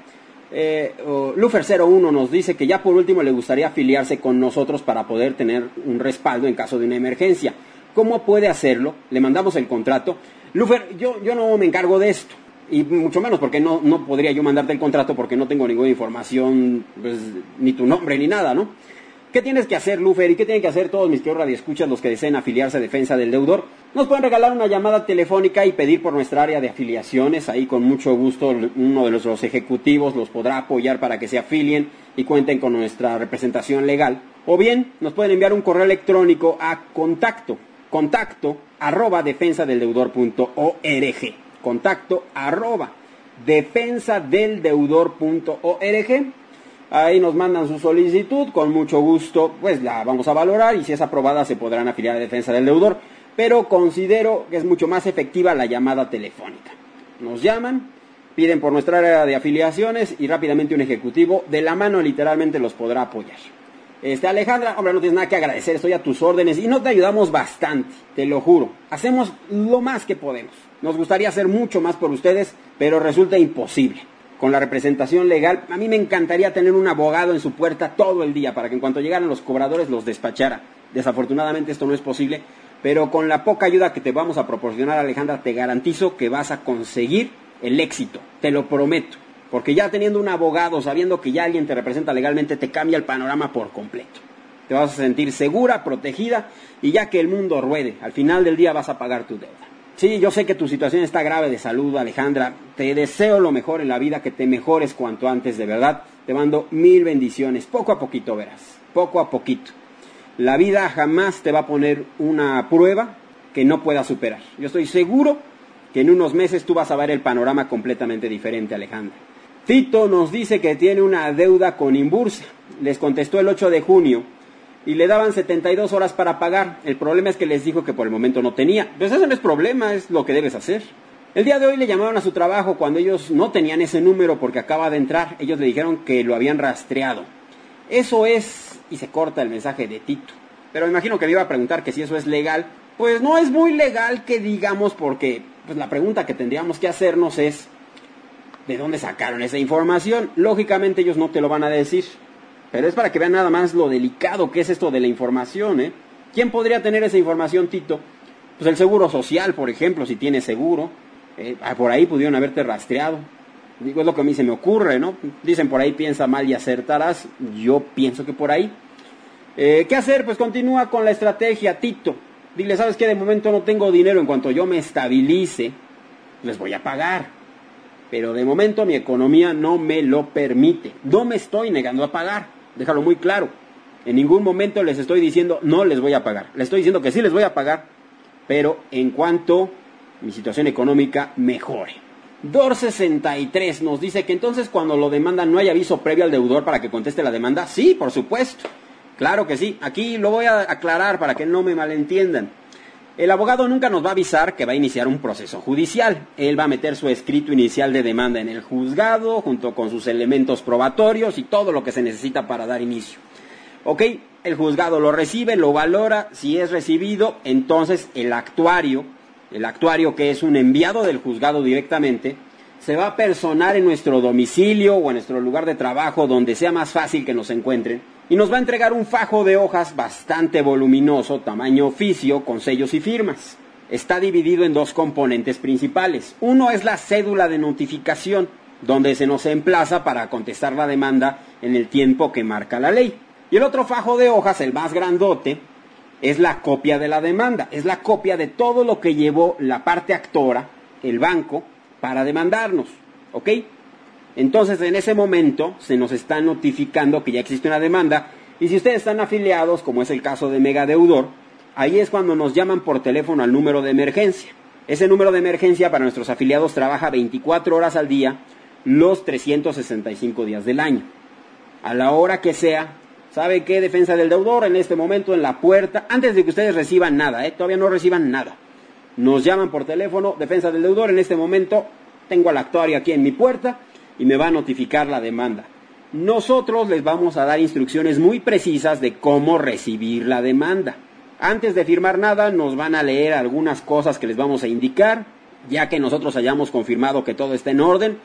Eh, oh, Lufer cero uno nos dice que ya por último le gustaría afiliarse con nosotros para poder tener un respaldo en caso de una emergencia. ¿Cómo puede hacerlo? Le mandamos el contrato. Lufer, yo, yo no me encargo de esto. Y mucho menos porque no, no podría yo mandarte el contrato porque no tengo ninguna información, pues, ni tu nombre ni nada, ¿no? ¿Qué tienes que hacer, Lufer? ¿Y qué tienen que hacer todos mis queridos radioescuchas, los que deseen afiliarse a Defensa del Deudor? Nos pueden regalar una llamada telefónica y pedir por nuestra área de afiliaciones. Ahí con mucho gusto uno de nuestros ejecutivos los podrá apoyar para que se afilien y cuenten con nuestra representación legal. O bien nos pueden enviar un correo electrónico a contacto, contacto arroba defensa del deudor punto org. Contacto arroba defensa del deudor punto org. Ahí nos mandan su solicitud, con mucho gusto pues la vamos a valorar y si es aprobada se podrán afiliar a Defensa del Deudor, pero considero que es mucho más efectiva la llamada telefónica. Nos llaman, piden por nuestra área de afiliaciones y rápidamente un ejecutivo de la mano literalmente los podrá apoyar. Este, Alejandra, hombre, no tienes nada que agradecer, estoy a tus órdenes y no te ayudamos bastante, te lo juro. Hacemos lo más que podemos. Nos gustaría hacer mucho más por ustedes, pero resulta imposible. Con la representación legal, a mí me encantaría tener un abogado en su puerta todo el día para que en cuanto llegaran los cobradores los despachara. Desafortunadamente esto no es posible, pero con la poca ayuda que te vamos a proporcionar, Alejandra, te garantizo que vas a conseguir el éxito, te lo prometo. Porque ya teniendo un abogado, sabiendo que ya alguien te representa legalmente, te cambia el panorama por completo. Te vas a sentir segura, protegida, y ya que el mundo ruede, al final del día vas a pagar tu deuda. Sí, yo sé que tu situación está grave de salud, Alejandra. Te deseo lo mejor en la vida, que te mejores cuanto antes, de verdad. Te mando mil bendiciones. Poco a poquito verás, poco a poquito. La vida jamás te va a poner una prueba que no puedas superar. Yo estoy seguro que en unos meses tú vas a ver el panorama completamente diferente, Alejandra. Tito nos dice que tiene una deuda con Inbursa. Les contestó el ocho de junio. Y le daban setenta y dos horas para pagar. El problema es que les dijo que por el momento no tenía. Pues eso no es problema, es lo que debes hacer. El día de hoy le llamaron a su trabajo cuando ellos no tenían ese número porque acaba de entrar. Ellos le dijeron que lo habían rastreado. Eso es... Y se corta el mensaje de Tito. Pero me imagino que me iba a preguntar que si eso es legal. Pues no es muy legal que digamos, porque pues la pregunta que tendríamos que hacernos es... ¿de dónde sacaron esa información? Lógicamente ellos no te lo van a decir. Pero es para que vean nada más lo delicado que es esto de la información, ¿eh? ¿Quién podría tener esa información, Tito? Pues el Seguro Social, por ejemplo, si tiene seguro. Eh, por ahí pudieron haberte rastreado. Digo, es lo que a mí se me ocurre, ¿no? Dicen por ahí, piensa mal y acertarás. Yo pienso que por ahí. Eh, ¿Qué hacer? Pues continúa con la estrategia, Tito. Dile, ¿sabes qué? De momento no tengo dinero. En cuanto yo me estabilice, les voy a pagar. Pero de momento mi economía no me lo permite. No me estoy negando a pagar. Déjalo muy claro. En ningún momento les estoy diciendo no les voy a pagar. Les estoy diciendo que sí les voy a pagar, pero en cuanto mi situación económica mejore. Dor sesenta y tres nos dice que entonces cuando lo demandan no hay aviso previo al deudor para que conteste la demanda. Sí, por supuesto. Claro que sí. Aquí lo voy a aclarar para que no me malentiendan. El abogado nunca nos va a avisar que va a iniciar un proceso judicial. Él va a meter su escrito inicial de demanda en el juzgado, junto con sus elementos probatorios y todo lo que se necesita para dar inicio. Ok, el juzgado lo recibe, lo valora. Si es recibido, entonces el actuario, el actuario que es un enviado del juzgado directamente, se va a personar en nuestro domicilio o en nuestro lugar de trabajo, donde sea más fácil que nos encuentren, y nos va a entregar un fajo de hojas bastante voluminoso, tamaño oficio, con sellos y firmas. Está dividido en dos componentes principales. Uno es la cédula de notificación, donde se nos emplaza para contestar la demanda en el tiempo que marca la ley. Y el otro fajo de hojas, el más grandote, es la copia de la demanda. Es la copia de todo lo que llevó la parte actora, el banco, para demandarnos. ¿Ok? Entonces, en ese momento, se nos está notificando que ya existe una demanda. Y si ustedes están afiliados, como es el caso de Mega Deudor, ahí es cuando nos llaman por teléfono al número de emergencia. Ese número de emergencia para nuestros afiliados trabaja veinticuatro horas al día, los trescientos sesenta y cinco días del año. A la hora que sea, ¿sabe qué? Defensa del Deudor, en este momento en la puerta, antes de que ustedes reciban nada, ¿eh? Todavía no reciban nada. Nos llaman por teléfono, Defensa del Deudor, en este momento tengo al actuario aquí en mi puerta y me va a notificar la demanda. Nosotros les vamos a dar instrucciones muy precisas de cómo recibir la demanda. Antes de firmar nada, nos van a leer algunas cosas que les vamos a indicar, ya que nosotros hayamos confirmado que todo está en orden.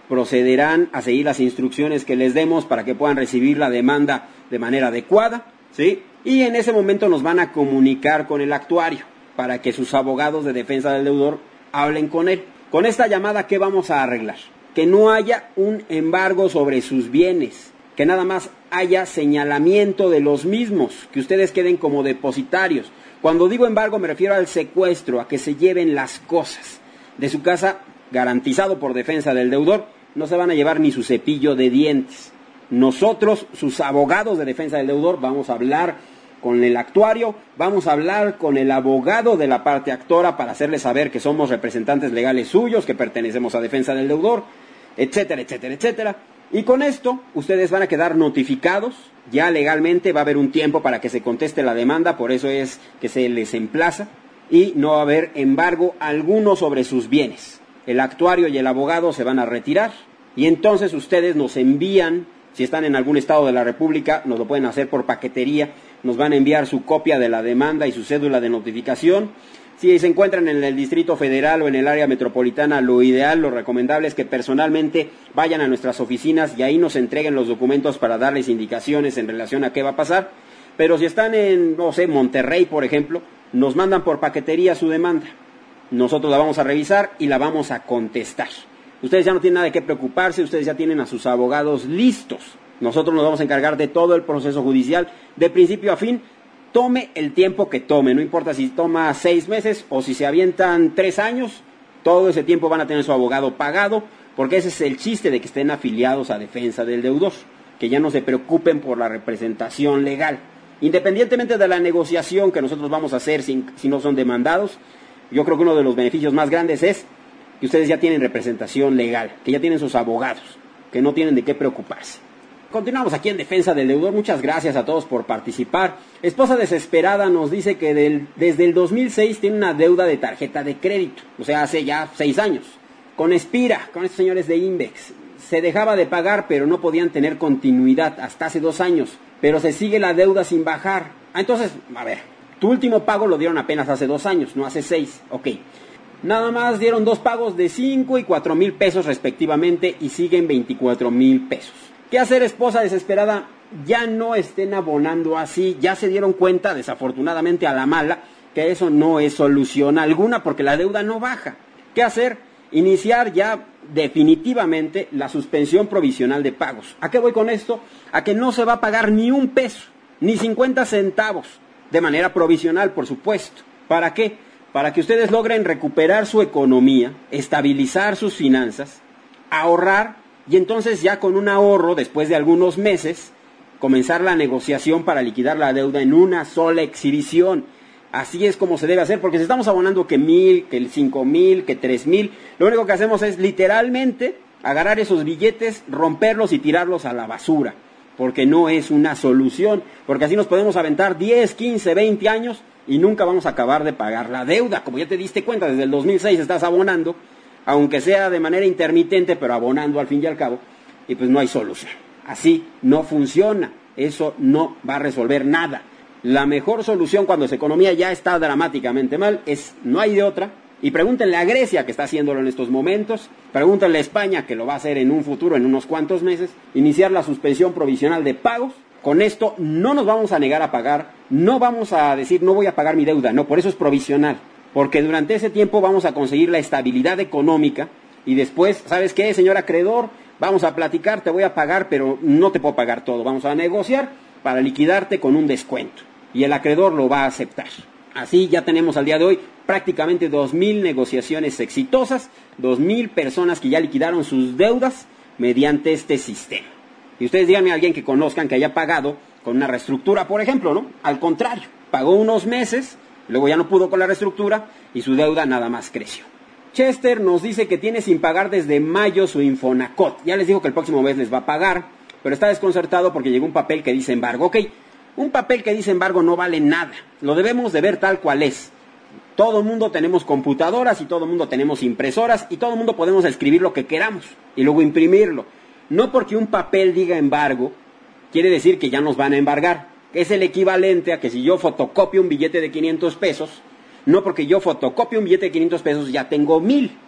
procederán a seguir las instrucciones que les demos para que puedan recibir la demanda de manera adecuada, ¿sí? Y en ese momento nos van a comunicar con el actuario para que sus abogados de defensa del deudor hablen con él. Con esta llamada, ¿qué vamos a arreglar? Que no haya un embargo sobre sus bienes, que nada más haya señalamiento de los mismos, que ustedes queden como depositarios. Cuando digo embargo me refiero al secuestro, a que se lleven las cosas de su casa, garantizado por defensa del deudor. No se van a llevar ni su cepillo de dientes. Nosotros, sus abogados de defensa del deudor, vamos a hablar con el actuario, vamos a hablar con el abogado de la parte actora para hacerles saber que somos representantes legales suyos, que pertenecemos a defensa del deudor, etcétera, etcétera, etcétera. Y con esto, ustedes van a quedar notificados, ya legalmente va a haber un tiempo para que se conteste la demanda, por eso es que se les emplaza, y no va a haber embargo alguno sobre sus bienes. El actuario y el abogado se van a retirar, y entonces ustedes nos envían, si están en algún estado de la República, nos lo pueden hacer por paquetería, nos van a enviar su copia de la demanda y su cédula de notificación. Si se encuentran en el Distrito Federal o en el área metropolitana, lo ideal, lo recomendable es que personalmente vayan a nuestras oficinas y ahí nos entreguen los documentos para darles indicaciones en relación a qué va a pasar. Pero si están en, no sé, Monterrey, por ejemplo, nos mandan por paquetería su demanda. Nosotros la vamos a revisar y la vamos a contestar. Ustedes ya no tienen nada de qué preocuparse, ustedes ya tienen a sus abogados listos. Nosotros nos vamos a encargar de todo el proceso judicial, de principio a fin. Tome el tiempo que tome, no importa si toma seis meses o si se avientan tres años, todo ese tiempo van a tener su abogado pagado, porque ese es el chiste de que estén afiliados a defensa del deudor, que ya no se preocupen por la representación legal. Independientemente de la negociación que nosotros vamos a hacer si, si no son demandados, yo creo que uno de los beneficios más grandes es que ustedes ya tienen representación legal, que ya tienen sus abogados, que no tienen de qué preocuparse. Continuamos aquí en Defensa del Deudor. Muchas gracias a todos por participar. Esposa Desesperada nos dice que del, desde el dos mil seis tiene una deuda de tarjeta de crédito, o sea, hace ya seis años. Con Expira, con estos señores de Invex, se dejaba de pagar, pero no podían tener continuidad hasta hace dos años. Pero se sigue la deuda sin bajar. Ah, entonces, a ver, tu último pago lo dieron apenas hace dos años, no hace seis. Ok. Nada más dieron dos pagos de cinco y cuatro mil pesos respectivamente y siguen veinticuatro mil pesos. ¿Qué hacer, esposa desesperada? Ya no estén abonando así, ya se dieron cuenta, desafortunadamente a la mala, que eso no es solución alguna porque la deuda no baja. ¿Qué hacer? Iniciar ya definitivamente la suspensión provisional de pagos. ¿A qué voy con esto? A que no se va a pagar ni un peso, ni cincuenta centavos, de manera provisional, por supuesto. ¿Para qué? Para que ustedes logren recuperar su economía, estabilizar sus finanzas, ahorrar, y entonces ya con un ahorro, después de algunos meses, comenzar la negociación para liquidar la deuda en una sola exhibición. Así es como se debe hacer, porque si estamos abonando que mil, que cinco mil, que tres mil, lo único que hacemos es literalmente agarrar esos billetes, romperlos y tirarlos a la basura, porque no es una solución, porque así nos podemos aventar diez, quince, veinte años y nunca vamos a acabar de pagar la deuda. Como ya te diste cuenta, desde el dos mil seis estás abonando, aunque sea de manera intermitente, pero abonando al fin y al cabo, y pues no hay solución. Así no funciona, eso no va a resolver nada. La mejor solución cuando su economía ya está dramáticamente mal es, no hay de otra, y pregúntenle a Grecia, que está haciéndolo en estos momentos, pregúntenle a España, que lo va a hacer en un futuro, en unos cuantos meses, iniciar la suspensión provisional de pagos. Con esto no nos vamos a negar a pagar, no vamos a decir no voy a pagar mi deuda, no, por eso es provisional. Porque durante ese tiempo vamos a conseguir la estabilidad económica y después, ¿sabes qué, señor acreedor? Vamos a platicar, te voy a pagar, pero no te puedo pagar todo. Vamos a negociar para liquidarte con un descuento. Y el acreedor lo va a aceptar. Así ya tenemos al día de hoy prácticamente dos mil negociaciones exitosas, dos mil personas que ya liquidaron sus deudas mediante este sistema. Y ustedes díganme a alguien que conozcan que haya pagado con una reestructura, por ejemplo, ¿no? Al contrario, pagó unos meses, luego ya no pudo con la reestructura y su deuda nada más creció. Chester nos dice que tiene sin pagar desde mayo su Infonacot. Ya les dijo que el próximo mes les va a pagar, pero está desconcertado porque llegó un papel que dice embargo. Ok, un papel que dice embargo no vale nada. Lo debemos de ver tal cual es. Todo el mundo tenemos computadoras y todo el mundo tenemos impresoras y todo el mundo podemos escribir lo que queramos y luego imprimirlo. No porque un papel diga embargo, quiere decir que ya nos van a embargar. Es el equivalente a que si yo fotocopio un billete de quinientos pesos, no porque yo fotocopio un billete de quinientos pesos ya tengo mil.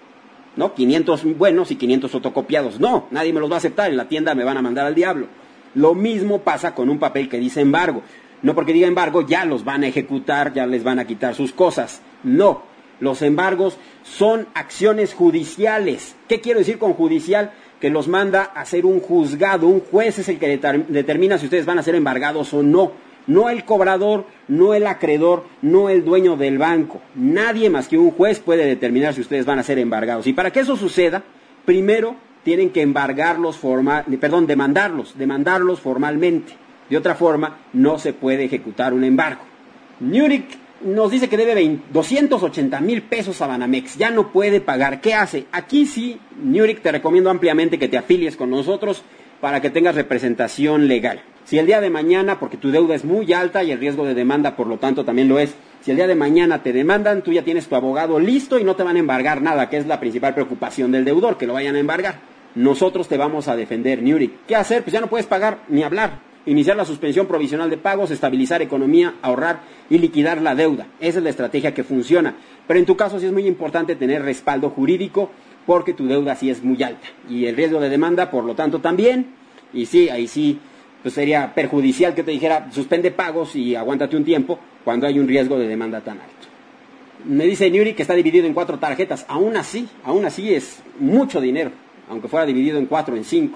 ¿no? quinientos buenos y quinientos fotocopiados. No, nadie me los va a aceptar, en la tienda me van a mandar al diablo. Lo mismo pasa con un papel que dice embargo. No porque diga embargo ya los van a ejecutar, ya les van a quitar sus cosas. No, los embargos son acciones judiciales. ¿Qué quiero decir con judicial? Que los manda a hacer un juzgado. Un juez es el que determina si ustedes van a ser embargados o no. No el cobrador, no el acreedor, no el dueño del banco. Nadie más que un juez puede determinar si ustedes van a ser embargados. Y para que eso suceda, primero tienen que embargarlos formal, perdón, demandarlos, demandarlos formalmente. De otra forma, no se puede ejecutar un embargo. Newrick nos dice que debe doscientos ochenta mil pesos a Banamex. Ya no puede pagar. ¿Qué hace? Aquí sí, Newrick, te recomiendo ampliamente que te afilies con nosotros para que tengas representación legal. Si el día de mañana, porque tu deuda es muy alta y el riesgo de demanda por lo tanto también lo es, si el día de mañana te demandan, tú ya tienes tu abogado listo y no te van a embargar nada, que es la principal preocupación del deudor, que lo vayan a embargar. Nosotros te vamos a defender, Newrick. ¿Qué hacer? Pues ya no puedes pagar ni hablar. Iniciar la suspensión provisional de pagos, estabilizar economía, ahorrar y liquidar la deuda. Esa es la estrategia que funciona. Pero en tu caso sí es muy importante tener respaldo jurídico porque tu deuda sí es muy alta. Y el riesgo de demanda, por lo tanto, también. Y sí, ahí sí, pues sería perjudicial que te dijera suspende pagos y aguántate un tiempo cuando hay un riesgo de demanda tan alto. Me dice Newrick que está dividido en cuatro tarjetas. Aún así, aún así es mucho dinero, aunque fuera dividido en cuatro, en cinco.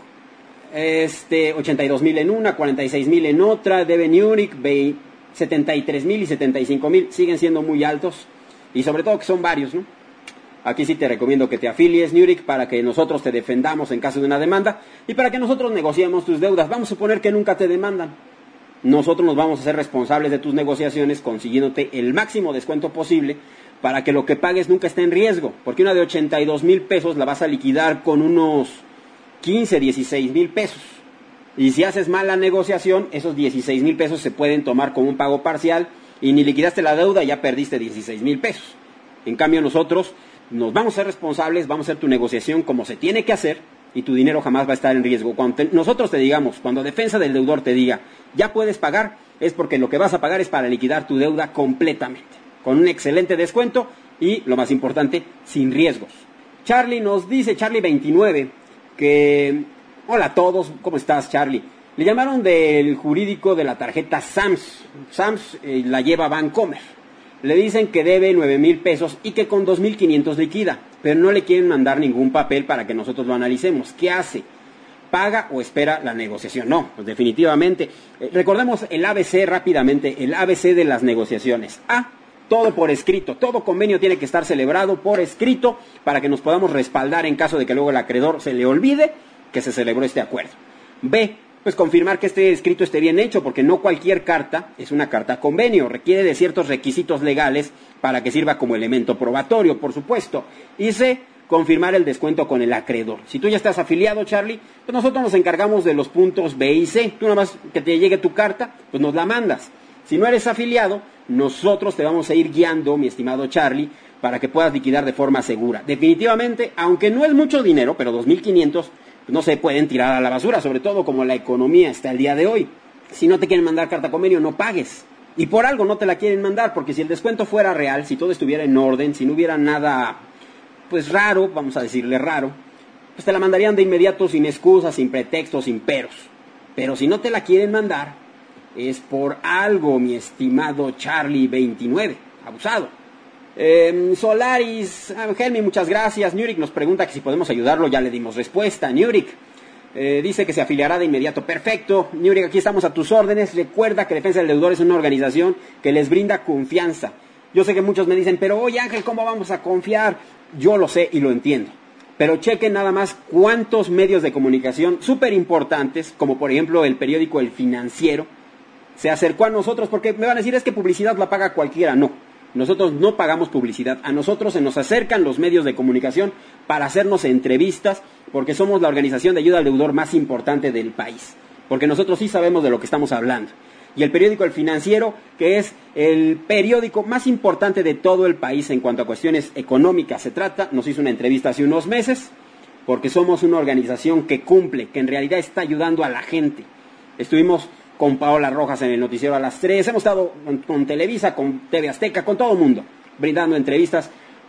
Este, ochenta y dos mil en una, cuarenta y seis mil en otra, debe Newrick, setenta y tres mil y setenta y cinco mil, siguen siendo muy altos, y sobre todo que son varios, ¿no? Aquí sí te recomiendo que te afilies, Newrick, para que nosotros te defendamos en caso de una demanda, y para que nosotros negociemos tus deudas. Vamos a suponer que nunca te demandan. Nosotros nos vamos a hacer responsables de tus negociaciones, consiguiéndote el máximo descuento posible, para que lo que pagues nunca esté en riesgo, porque una de ochenta y dos mil pesos la vas a liquidar con unos quince, dieciséis mil pesos. Y si haces mal la negociación, esos dieciséis mil pesos se pueden tomar como un pago parcial y ni liquidaste la deuda, ya perdiste dieciséis mil pesos. En cambio nosotros nos vamos a ser responsables, vamos a hacer tu negociación como se tiene que hacer y tu dinero jamás va a estar en riesgo. Cuando te, nosotros te digamos, cuando defensa del deudor te diga, ya puedes pagar, es porque lo que vas a pagar es para liquidar tu deuda completamente, con un excelente descuento y, lo más importante, sin riesgos. Charlie nos dice, Charlie veintinueve, que hola a todos, ¿cómo estás, Charlie? Le llamaron del jurídico de la tarjeta Sams. Sams eh, la lleva Bancomer. Le dicen que debe nueve mil pesos y que con dos mil quinientos liquida, pero no le quieren mandar ningún papel para que nosotros lo analicemos. ¿Qué hace? ¿Paga o espera la negociación? No, pues definitivamente. Eh, recordemos el A B C rápidamente, el A B C de las negociaciones. A, todo por escrito, todo convenio tiene que estar celebrado por escrito para que nos podamos respaldar en caso de que luego el acreedor se le olvide que se celebró este acuerdo. B, pues confirmar que este escrito esté bien hecho, porque no cualquier carta es una carta convenio, requiere de ciertos requisitos legales para que sirva como elemento probatorio, por supuesto. Y C, confirmar el descuento con el acreedor. Si tú ya estás afiliado, Charlie, pues nosotros nos encargamos de los puntos B y C. Tú nada más que te llegue tu carta, pues nos la mandas. Si no eres afiliado, nosotros te vamos a ir guiando, mi estimado Charlie, para que puedas liquidar de forma segura. Definitivamente, aunque no es mucho dinero, pero dos mil quinientos no se pueden tirar a la basura, sobre todo como la economía está el día de hoy. Si no te quieren mandar carta convenio, no pagues. Y por algo no te la quieren mandar, porque si el descuento fuera real, si todo estuviera en orden, si no hubiera nada, pues raro, vamos a decirle raro, pues te la mandarían de inmediato sin excusas, sin pretextos, sin peros. Pero si no te la quieren mandar, es por algo, mi estimado Charlie veintinueve, abusado. Eh, Solaris, Helmi, muchas gracias. Newrick nos pregunta que si podemos ayudarlo, ya le dimos respuesta. Newrick eh, dice que se afiliará de inmediato. Perfecto, Newrick, aquí estamos a tus órdenes. Recuerda que Defensa del Deudor es una organización que les brinda confianza. Yo sé que muchos me dicen, pero oye Ángel, ¿cómo vamos a confiar? Yo lo sé y lo entiendo. Pero chequen nada más cuántos medios de comunicación súper importantes, como por ejemplo el periódico El Financiero, se acercó a nosotros, porque me van a decir, es que publicidad la paga cualquiera. No, nosotros no pagamos publicidad. A nosotros se nos acercan los medios de comunicación para hacernos entrevistas, porque somos la organización de ayuda al deudor más importante del país. Porque nosotros sí sabemos de lo que estamos hablando. Y el periódico El Financiero, que es el periódico más importante de todo el país en cuanto a cuestiones económicas se trata, nos hizo una entrevista hace unos meses, porque somos una organización que cumple, que en realidad está ayudando a la gente. Estuvimos con Paola Rojas en el noticiero a las tres, hemos estado con, con Televisa, con T V Azteca, con todo el mundo, brindando entrevistas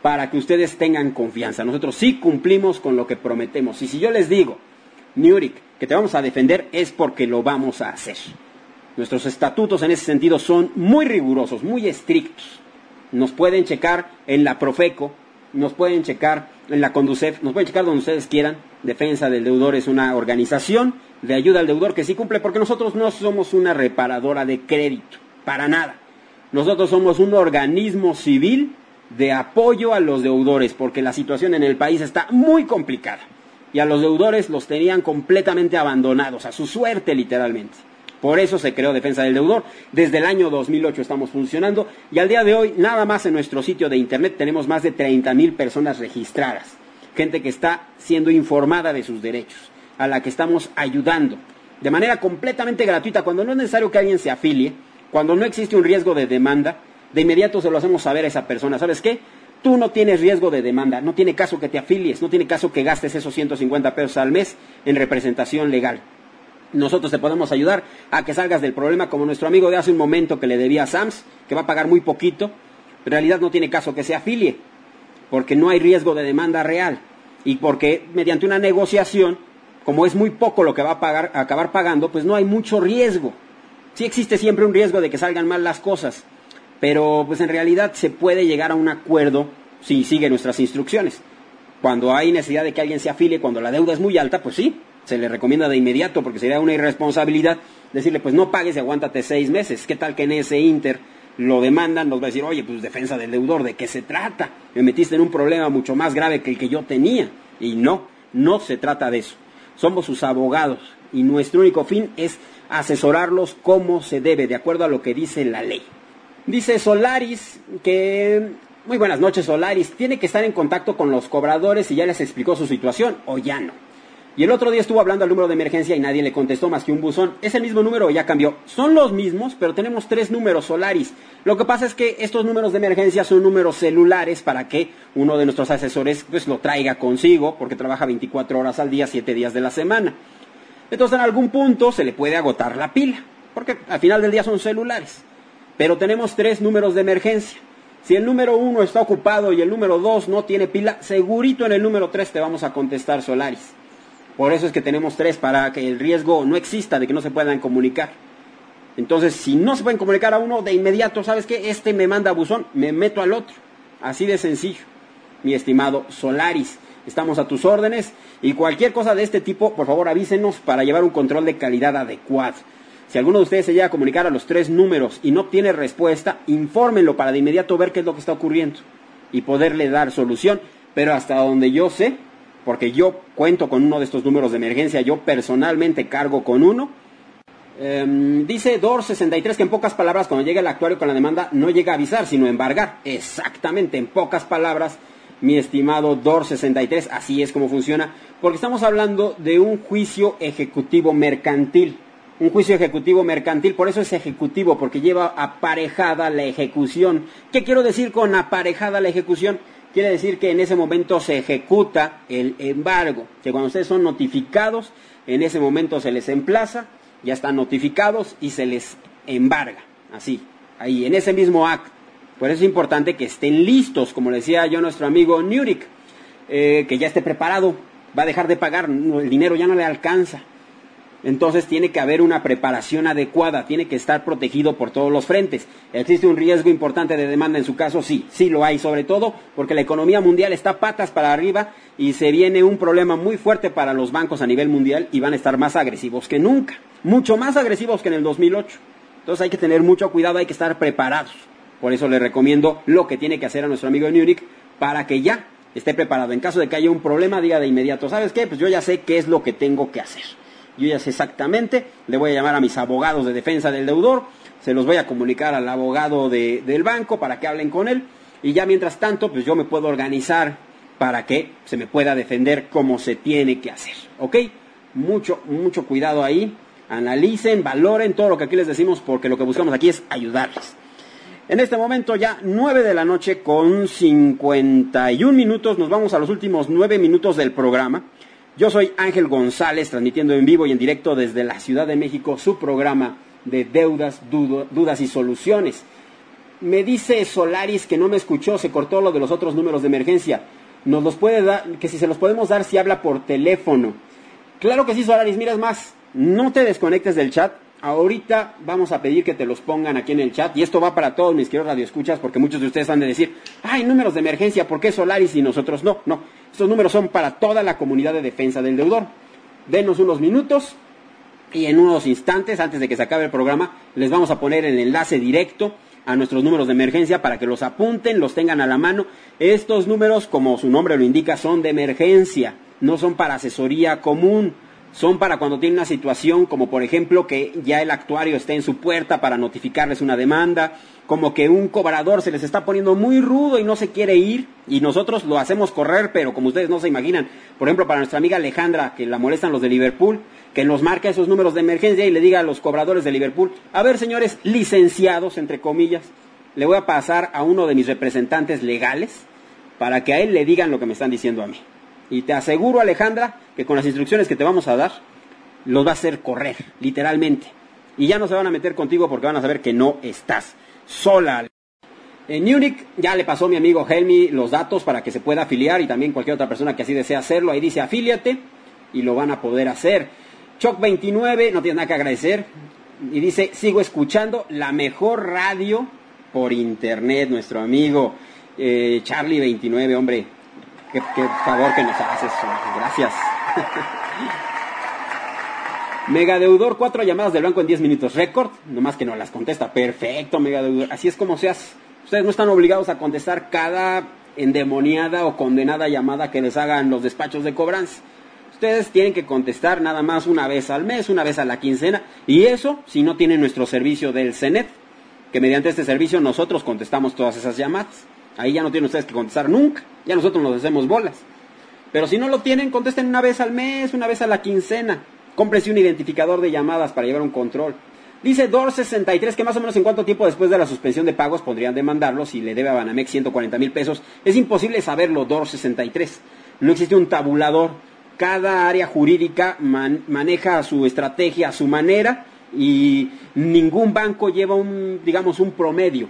para que ustedes tengan confianza. Nosotros sí cumplimos con lo que prometemos. Y si yo les digo, Newrik, que te vamos a defender, es porque lo vamos a hacer. Nuestros estatutos en ese sentido son muy rigurosos, muy estrictos. Nos pueden checar en la Profeco, nos pueden checar en la Conducef, nos pueden checar donde ustedes quieran. Defensa del Deudor es una organización de ayuda al deudor que sí cumple, porque nosotros no somos una reparadora de crédito, para nada. Nosotros somos un organismo civil de apoyo a los deudores, porque la situación en el país está muy complicada y a los deudores los tenían completamente abandonados, a su suerte literalmente. Por eso se creó Defensa del Deudor. Desde el año dos mil ocho estamos funcionando y al día de hoy nada más en nuestro sitio de internet tenemos más de treinta mil personas registradas, gente que está siendo informada de sus derechos, a la que estamos ayudando de manera completamente gratuita, cuando no es necesario que alguien se afilie, cuando no existe un riesgo de demanda. De inmediato se lo hacemos saber a esa persona. ¿Sabes qué? Tú no tienes riesgo de demanda, no tiene caso que te afilies, no tiene caso que gastes esos ciento cincuenta pesos al mes en representación legal. Nosotros te podemos ayudar a que salgas del problema, como nuestro amigo de hace un momento que le debía a Sams, que va a pagar muy poquito. En realidad no tiene caso que se afilie, porque no hay riesgo de demanda real. Y porque mediante una negociación, como es muy poco lo que va a pagar, a acabar pagando, pues no hay mucho riesgo. Sí existe siempre un riesgo de que salgan mal las cosas, pero pues en realidad se puede llegar a un acuerdo si sigue nuestras instrucciones. Cuando hay necesidad de que alguien se afilie, cuando la deuda es muy alta, pues sí, se le recomienda de inmediato, porque sería una irresponsabilidad decirle, pues no pagues y aguántate seis meses. ¿Qué tal que en ese inter lo demandan? Nos va a decir, oye, pues Defensa del Deudor, ¿de qué se trata? Me metiste en un problema mucho más grave que el que yo tenía. Y no, no se trata de eso. Somos sus abogados y nuestro único fin es asesorarlos como se debe, de acuerdo a lo que dice la ley. Dice Solaris que, muy buenas noches Solaris, tiene que estar en contacto con los cobradores y ya les explicó su situación, o ya no. Y el otro día estuvo hablando al número de emergencia y nadie le contestó más que un buzón. ¿Es el mismo número o ya cambió? Son los mismos, pero tenemos tres números Solaris. Lo que pasa es que estos números de emergencia son números celulares para que uno de nuestros asesores pues lo traiga consigo, porque trabaja veinticuatro horas al día, siete días de la semana. Entonces en algún punto se le puede agotar la pila, porque al final del día son celulares. Pero tenemos tres números de emergencia. Si el número uno está ocupado y el número dos no tiene pila, segurito en el número tres te vamos a contestar Solaris. Por eso es que tenemos tres, para que el riesgo no exista de que no se puedan comunicar. Entonces, si no se pueden comunicar a uno, de inmediato, ¿sabes qué? Este me manda buzón, me meto al otro. Así de sencillo, mi estimado Solaris. Estamos a tus órdenes y cualquier cosa de este tipo, por favor avísenos para llevar un control de calidad adecuado. Si alguno de ustedes se llega a comunicar a los tres números y no obtiene respuesta, infórmenlo para de inmediato ver qué es lo que está ocurriendo y poderle dar solución. Pero hasta donde yo sé, porque yo cuento con uno de estos números de emergencia, yo personalmente cargo con uno. Eh, dice Dor sesenta y tres que en pocas palabras, cuando llega el actuario con la demanda, no llega a avisar, sino a embargar. Exactamente, en pocas palabras, mi estimado Dor sesenta y tres, así es como funciona, porque estamos hablando de un juicio ejecutivo mercantil. Un juicio ejecutivo mercantil, por eso es ejecutivo, porque lleva aparejada la ejecución. ¿Qué quiero decir con aparejada la ejecución? Quiere decir que en ese momento se ejecuta el embargo, que cuando ustedes son notificados, en ese momento se les emplaza, ya están notificados y se les embarga, así, ahí, en ese mismo acto. Por eso es importante que estén listos, como le decía yo a nuestro amigo Newrik, eh, que ya esté preparado, va a dejar de pagar, el dinero ya no le alcanza. Entonces tiene que haber una preparación adecuada, tiene que estar protegido por todos los frentes. ¿Existe un riesgo importante de demanda en su caso? Sí, sí lo hay, sobre todo porque la economía mundial está patas para arriba y se viene un problema muy fuerte para los bancos a nivel mundial y van a estar más agresivos que nunca, mucho más agresivos que en el dos mil ocho. Entonces hay que tener mucho cuidado, hay que estar preparados. Por eso le recomiendo lo que tiene que hacer a nuestro amigo Newrik para que ya esté preparado. En caso de que haya un problema, diga de inmediato, ¿sabes qué? Pues yo ya sé qué es lo que tengo que hacer. Yo ya sé exactamente, le voy a llamar a mis abogados de defensa del deudor, se los voy a comunicar al abogado de, del banco para que hablen con él, y ya mientras tanto, pues yo me puedo organizar para que se me pueda defender como se tiene que hacer, ¿ok? Mucho, mucho cuidado ahí, analicen, valoren todo lo que aquí les decimos, porque lo que buscamos aquí es ayudarles. En este momento ya nueve de la noche con cincuenta y un minutos, nos vamos a los últimos nueve minutos del programa. Yo soy Ángel González, transmitiendo en vivo y en directo desde la Ciudad de México su programa de deudas, dudo, dudas y soluciones. me dice Solaris que no me escuchó, se cortó lo de los otros números de emergencia. Nos los puede dar, que si se los podemos dar si habla por teléfono. Claro que sí, Solaris, miras más, no te desconectes del chat. Ahorita vamos a pedir que te los pongan aquí en el chat. Y esto va para todos mis queridos radioescuchas, porque muchos de ustedes han de decir, ay, números de emergencia, ¿por qué Solaris y nosotros no? No, estos números son para toda la comunidad de defensa del deudor. Denos unos minutos y en unos instantes, antes de que se acabe el programa, les vamos a poner el enlace directo a nuestros números de emergencia para que los apunten, los tengan a la mano. Estos números, como su nombre lo indica, son de emergencia, no son para asesoría común. Son para cuando tienen una situación como por ejemplo que ya el actuario esté en su puerta para notificarles una demanda, como que un cobrador se les está poniendo muy rudo y no se quiere ir y nosotros lo hacemos correr, pero como ustedes no se imaginan, por ejemplo para nuestra amiga Alejandra, que la molestan los de Liverpool, que nos marca esos números de emergencia y le diga a los cobradores de Liverpool, a ver señores licenciados, entre comillas, le voy a pasar a uno de mis representantes legales para que a él le digan lo que me están diciendo a mí. Y te aseguro, Alejandra, que con las instrucciones que te vamos a dar, los va a hacer correr, literalmente. Y ya no se van a meter contigo porque van a saber que no estás sola. En Múnich ya le pasó a mi amigo Helmi los datos para que se pueda afiliar y también cualquier otra persona que así desea hacerlo. Ahí dice afíliate y lo van a poder hacer. Choc veintinueve, no tiene nada que agradecer. Y dice, sigo escuchando la mejor radio por internet, nuestro amigo eh, Charlie veintinueve, hombre. Qué, qué favor que nos haces, gracias. Megadeudor, cuatro llamadas del banco en diez minutos récord, nomás que no las contesta. Perfecto, Megadeudor, así es como seas. Ustedes no están obligados a contestar cada endemoniada o condenada llamada que les hagan los despachos de cobranza. Ustedes tienen que contestar nada más una vez al mes, una vez a la quincena, y eso si no tienen nuestro servicio del CENET, que mediante este servicio nosotros contestamos todas esas llamadas. Ahí ya no tienen ustedes que contestar nunca, ya nosotros nos hacemos bolas. Pero si no lo tienen, contesten una vez al mes, una vez a la quincena. Cómprense un identificador de llamadas para llevar un control. Dice Dor sesenta y tres que más o menos en cuánto tiempo después de la suspensión de pagos podrían demandarlo si le debe a Banamex ciento cuarenta mil pesos. Es imposible saberlo, Dor sesenta y tres. No existe un tabulador. Cada área jurídica man, maneja su estrategia a su manera y ningún banco lleva un, digamos, un promedio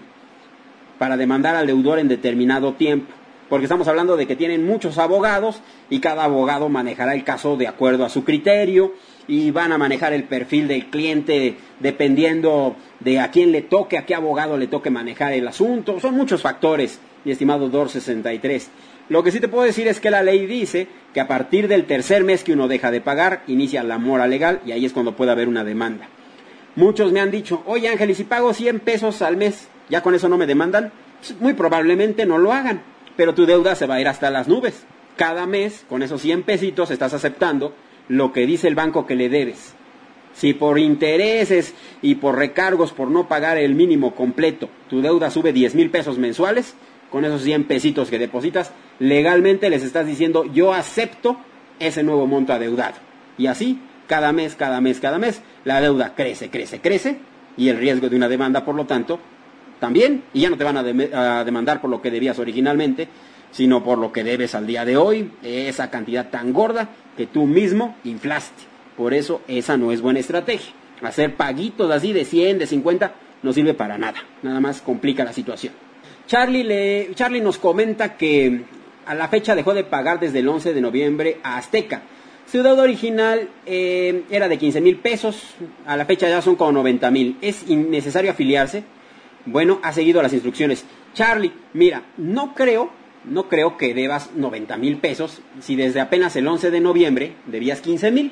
para demandar al deudor en determinado tiempo, porque estamos hablando de que tienen muchos abogados y cada abogado manejará el caso de acuerdo a su criterio y van a manejar el perfil del cliente dependiendo de a quién le toque, a qué abogado le toque manejar el asunto. Son muchos factores, mi estimado Dor sesenta y tres. Lo que sí te puedo decir es que la ley dice que a partir del tercer mes que uno deja de pagar, inicia la mora legal y ahí es cuando puede haber una demanda. Muchos me han dicho, oye Ángel, ¿y si pago cien pesos al mes, ya con eso no me demandan? Muy probablemente no lo hagan, pero tu deuda se va a ir hasta las nubes. Cada mes, con esos cien pesitos, estás aceptando lo que dice el banco que le debes. Si por intereses y por recargos, por no pagar el mínimo completo, tu deuda sube diez mil pesos mensuales, con esos cien pesitos que depositas, legalmente les estás diciendo, yo acepto ese nuevo monto adeudado. Y así, cada mes, cada mes, cada mes, la deuda crece, crece, crece, y el riesgo de una demanda, por lo tanto, también, y ya no te van a, de, a demandar por lo que debías originalmente, sino por lo que debes al día de hoy, esa cantidad tan gorda que tú mismo inflaste. Por eso esa no es buena estrategia. Hacer paguitos así de cien, de cincuenta, no sirve para nada, nada más complica la situación. Charlie, le, Charlie nos comenta que a la fecha dejó de pagar desde el once de noviembre a Azteca. Su deuda original eh, era de quince mil pesos, a la fecha ya son como noventa mil. ¿Es innecesario afiliarse? Bueno, ha seguido las instrucciones. Charlie, mira, no creo, no creo que debas noventa mil pesos si desde apenas el once de noviembre debías quince mil.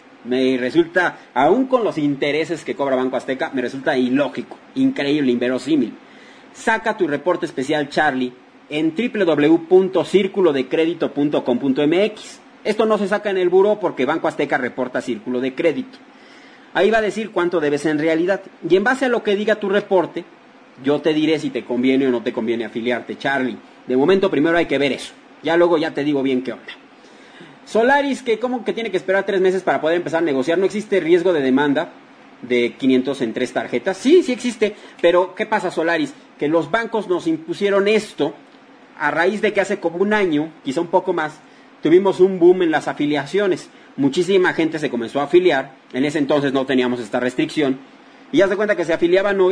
Me resulta, aún con los intereses que cobra Banco Azteca, me resulta ilógico, increíble, inverosímil. Saca tu reporte especial, Charlie, en doble u doble u doble u punto círculo de crédito punto com punto m x. Esto no se saca en el buró porque Banco Azteca reporta Círculo de Crédito. Ahí va a decir cuánto debes en realidad. Y en base a lo que diga tu reporte, yo te diré si te conviene o no te conviene afiliarte, Charlie. De momento primero hay que ver eso. Ya luego ya te digo bien qué onda. Solaris, que como que tiene que esperar tres meses para poder empezar a negociar. ¿No existe riesgo de demanda de quinientos en tres tarjetas? Sí, sí existe. Pero ¿qué pasa, Solaris? Que los bancos nos impusieron esto a raíz de que hace como un año, quizá un poco más, tuvimos un boom en las afiliaciones. Muchísima gente se comenzó a afiliar. En ese entonces no teníamos esta restricción. Y ya se cuenta que se afiliaban hoy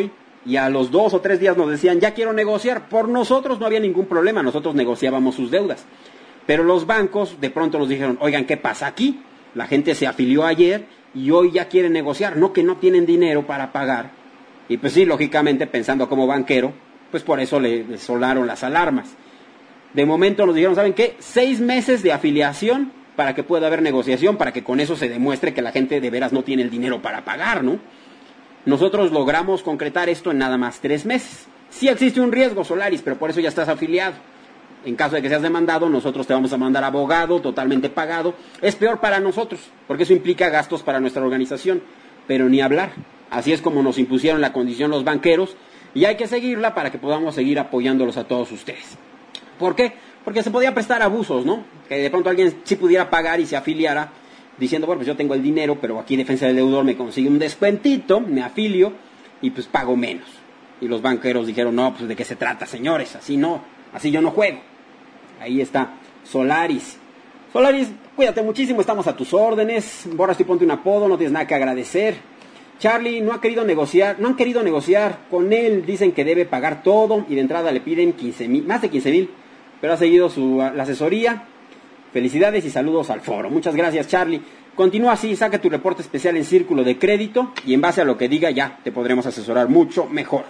y a los dos o tres días nos decían, ya quiero negociar. Por nosotros no había ningún problema, nosotros negociábamos sus deudas. Pero los bancos de pronto nos dijeron, oigan, ¿qué pasa aquí? La gente se afilió ayer y hoy ya quieren negociar, no que no tienen dinero para pagar. Y pues sí, lógicamente, pensando como banquero, pues por eso le, le sonaron las alarmas. De momento nos dijeron, ¿saben qué? Seis meses de afiliación para que pueda haber negociación, para que con eso se demuestre que la gente de veras no tiene el dinero para pagar, ¿no? Nosotros logramos concretar esto en nada más tres meses. Sí existe un riesgo, Solaris, pero por eso ya estás afiliado. En caso de que seas demandado, nosotros te vamos a mandar abogado, totalmente pagado. Es peor para nosotros, porque eso implica gastos para nuestra organización, pero ni hablar. Así es como nos impusieron la condición los banqueros, y hay que seguirla para que podamos seguir apoyándolos a todos ustedes. ¿Por qué? Porque se podía prestar abusos, ¿no? Que de pronto alguien sí pudiera pagar y se afiliara, diciendo, bueno, pues yo tengo el dinero, pero aquí Defensa del Deudor me consigue un descuentito, me afilio, y pues pago menos. Y los banqueros dijeron, no, pues ¿de qué se trata, señores? Así no, así yo no juego. Ahí está, Solaris. Solaris, cuídate muchísimo, estamos a tus órdenes. Borras y ponte un apodo, no tienes nada que agradecer. Charlie no ha querido negociar, no han querido negociar con él, dicen que debe pagar todo y de entrada le piden quince mil, más de quince mil, pero ha seguido su, la asesoría. Felicidades y saludos al foro. Muchas gracias, Charlie. Continúa así, saca tu reporte especial en Círculo de Crédito y en base a lo que diga ya te podremos asesorar mucho mejor.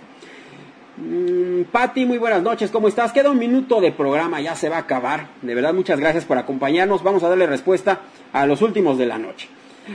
Mm, Pati, muy buenas noches, ¿cómo estás? Queda un minuto de programa, ya se va a acabar. De verdad, muchas gracias por acompañarnos. Vamos a darle respuesta a los últimos de la noche.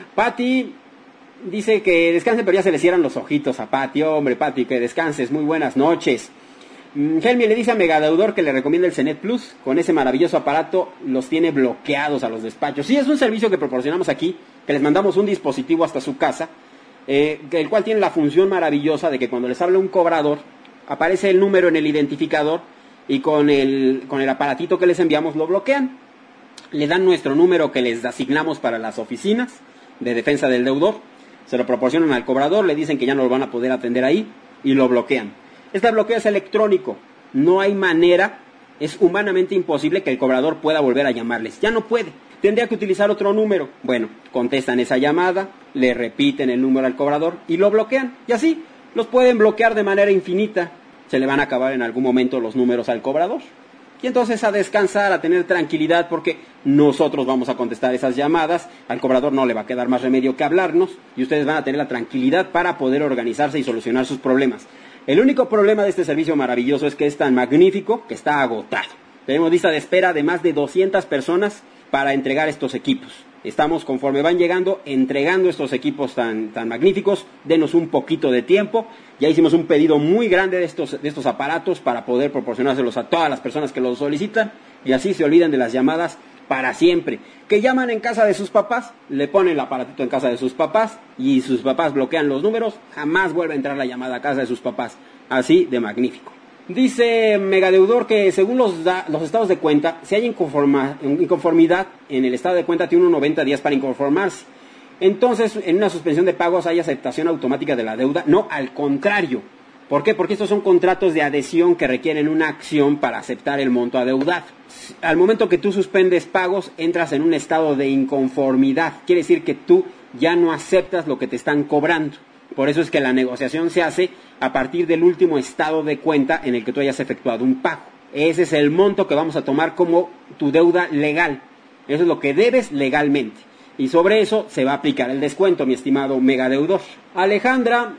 Pati dice que descanse, pero ya se le cierran los ojitos a Pati. Hombre, Pati, que descanses. Muy buenas noches. Mm, Helmi le dice a Megadeudor que le recomienda el Cenet Plus. Con ese maravilloso aparato los tiene bloqueados a los despachos. Sí, es un servicio que proporcionamos aquí, que les mandamos un dispositivo hasta su casa, eh, el cual tiene la función maravillosa de que cuando les habla un cobrador, aparece el número en el identificador y con el, con el aparatito que les enviamos lo bloquean. Le dan nuestro número que les asignamos para las oficinas de Defensa del Deudor, se lo proporcionan al cobrador, le dicen que ya no lo van a poder atender ahí y lo bloquean. Este bloqueo es electrónico, no hay manera, es humanamente imposible que el cobrador pueda volver a llamarles, ya no puede. Tendría que utilizar otro número. Bueno, contestan esa llamada, le repiten el número al cobrador y lo bloquean. Y así los pueden bloquear de manera infinita. Se le van a acabar en algún momento los números al cobrador. Y entonces a descansar, a tener tranquilidad, porque nosotros vamos a contestar esas llamadas. Al cobrador no le va a quedar más remedio que hablarnos. Y ustedes van a tener la tranquilidad para poder organizarse y solucionar sus problemas. El único problema de este servicio maravilloso es que es tan magnífico que está agotado. Tenemos lista de espera de más de doscientas personas para entregar estos equipos. Estamos, conforme van llegando, entregando estos equipos tan, tan magníficos. Denos un poquito de tiempo. Ya hicimos un pedido muy grande de estos, de estos aparatos para poder proporcionárselos a todas las personas que los solicitan. Y así se olvidan de las llamadas para siempre. Que llaman en casa de sus papás, le ponen el aparatito en casa de sus papás y sus papás bloquean los números. Jamás vuelve a entrar la llamada a casa de sus papás. Así de magnífico. Dice Megadeudor que según los, da, los estados de cuenta, si hay inconforma, inconformidad en el estado de cuenta, tiene unos noventa días para inconformarse. Entonces, en una suspensión de pagos hay aceptación automática de la deuda. No, al contrario. ¿Por qué? Porque estos son contratos de adhesión que requieren una acción para aceptar el monto adeudado. Al momento que tú suspendes pagos, entras en un estado de inconformidad. Quiere decir que tú ya no aceptas lo que te están cobrando. Por eso es que la negociación se hace a partir del último estado de cuenta en el que tú hayas efectuado un pago. Ese es el monto que vamos a tomar como tu deuda legal. Eso es lo que debes legalmente. Y sobre eso se va a aplicar el descuento, mi estimado megadeudor. Alejandra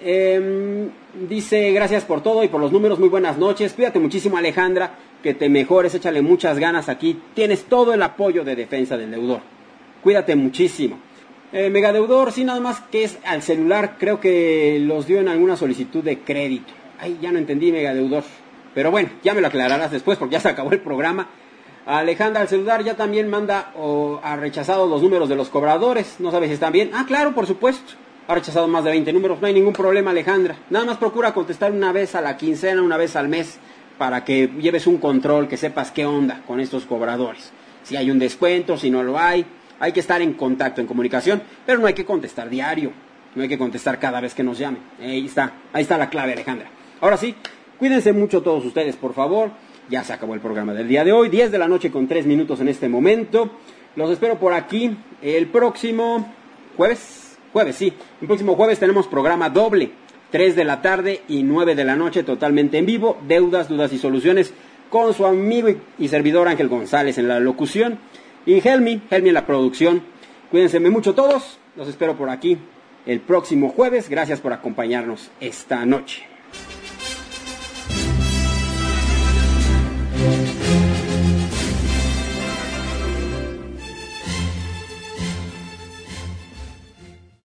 eh, dice, gracias por todo y por los números, muy buenas noches. Cuídate muchísimo, Alejandra, que te mejores, échale muchas ganas aquí. Tienes todo el apoyo de Defensa del Deudor. Cuídate muchísimo. Eh, Megadeudor, sí, nada más que es al celular, creo que los dio en alguna solicitud de crédito. Ay, ya no entendí, Megadeudor. Pero bueno, ya me lo aclararás después porque ya se acabó el programa. Alejandra, al celular ya también manda o ha rechazado los números de los cobradores. No sabes si están bien. Ah, claro, por supuesto. Ha rechazado más de veinte números. No hay ningún problema, Alejandra. Nada más procura contestar una vez a la quincena, una vez al mes, para que lleves un control, que sepas qué onda con estos cobradores. Si hay un descuento, si no lo hay. Hay que estar en contacto, en comunicación, pero no hay que contestar diario, no hay que contestar cada vez que nos llamen. Ahí está, ahí está la clave, Alejandra. Ahora sí, cuídense mucho todos ustedes, por favor. Ya se acabó el programa del día de hoy, diez de la noche con tres minutos en este momento. Los espero por aquí el próximo jueves, jueves, sí. El próximo jueves tenemos programa doble. tres de la tarde y nueve de la noche, totalmente en vivo. Deudas, dudas y soluciones con su amigo y, y servidor Ángel González en la locución. Y Helmi, Helmi en la producción. Cuídense mucho todos. Los espero por aquí el próximo jueves. Gracias por acompañarnos esta noche.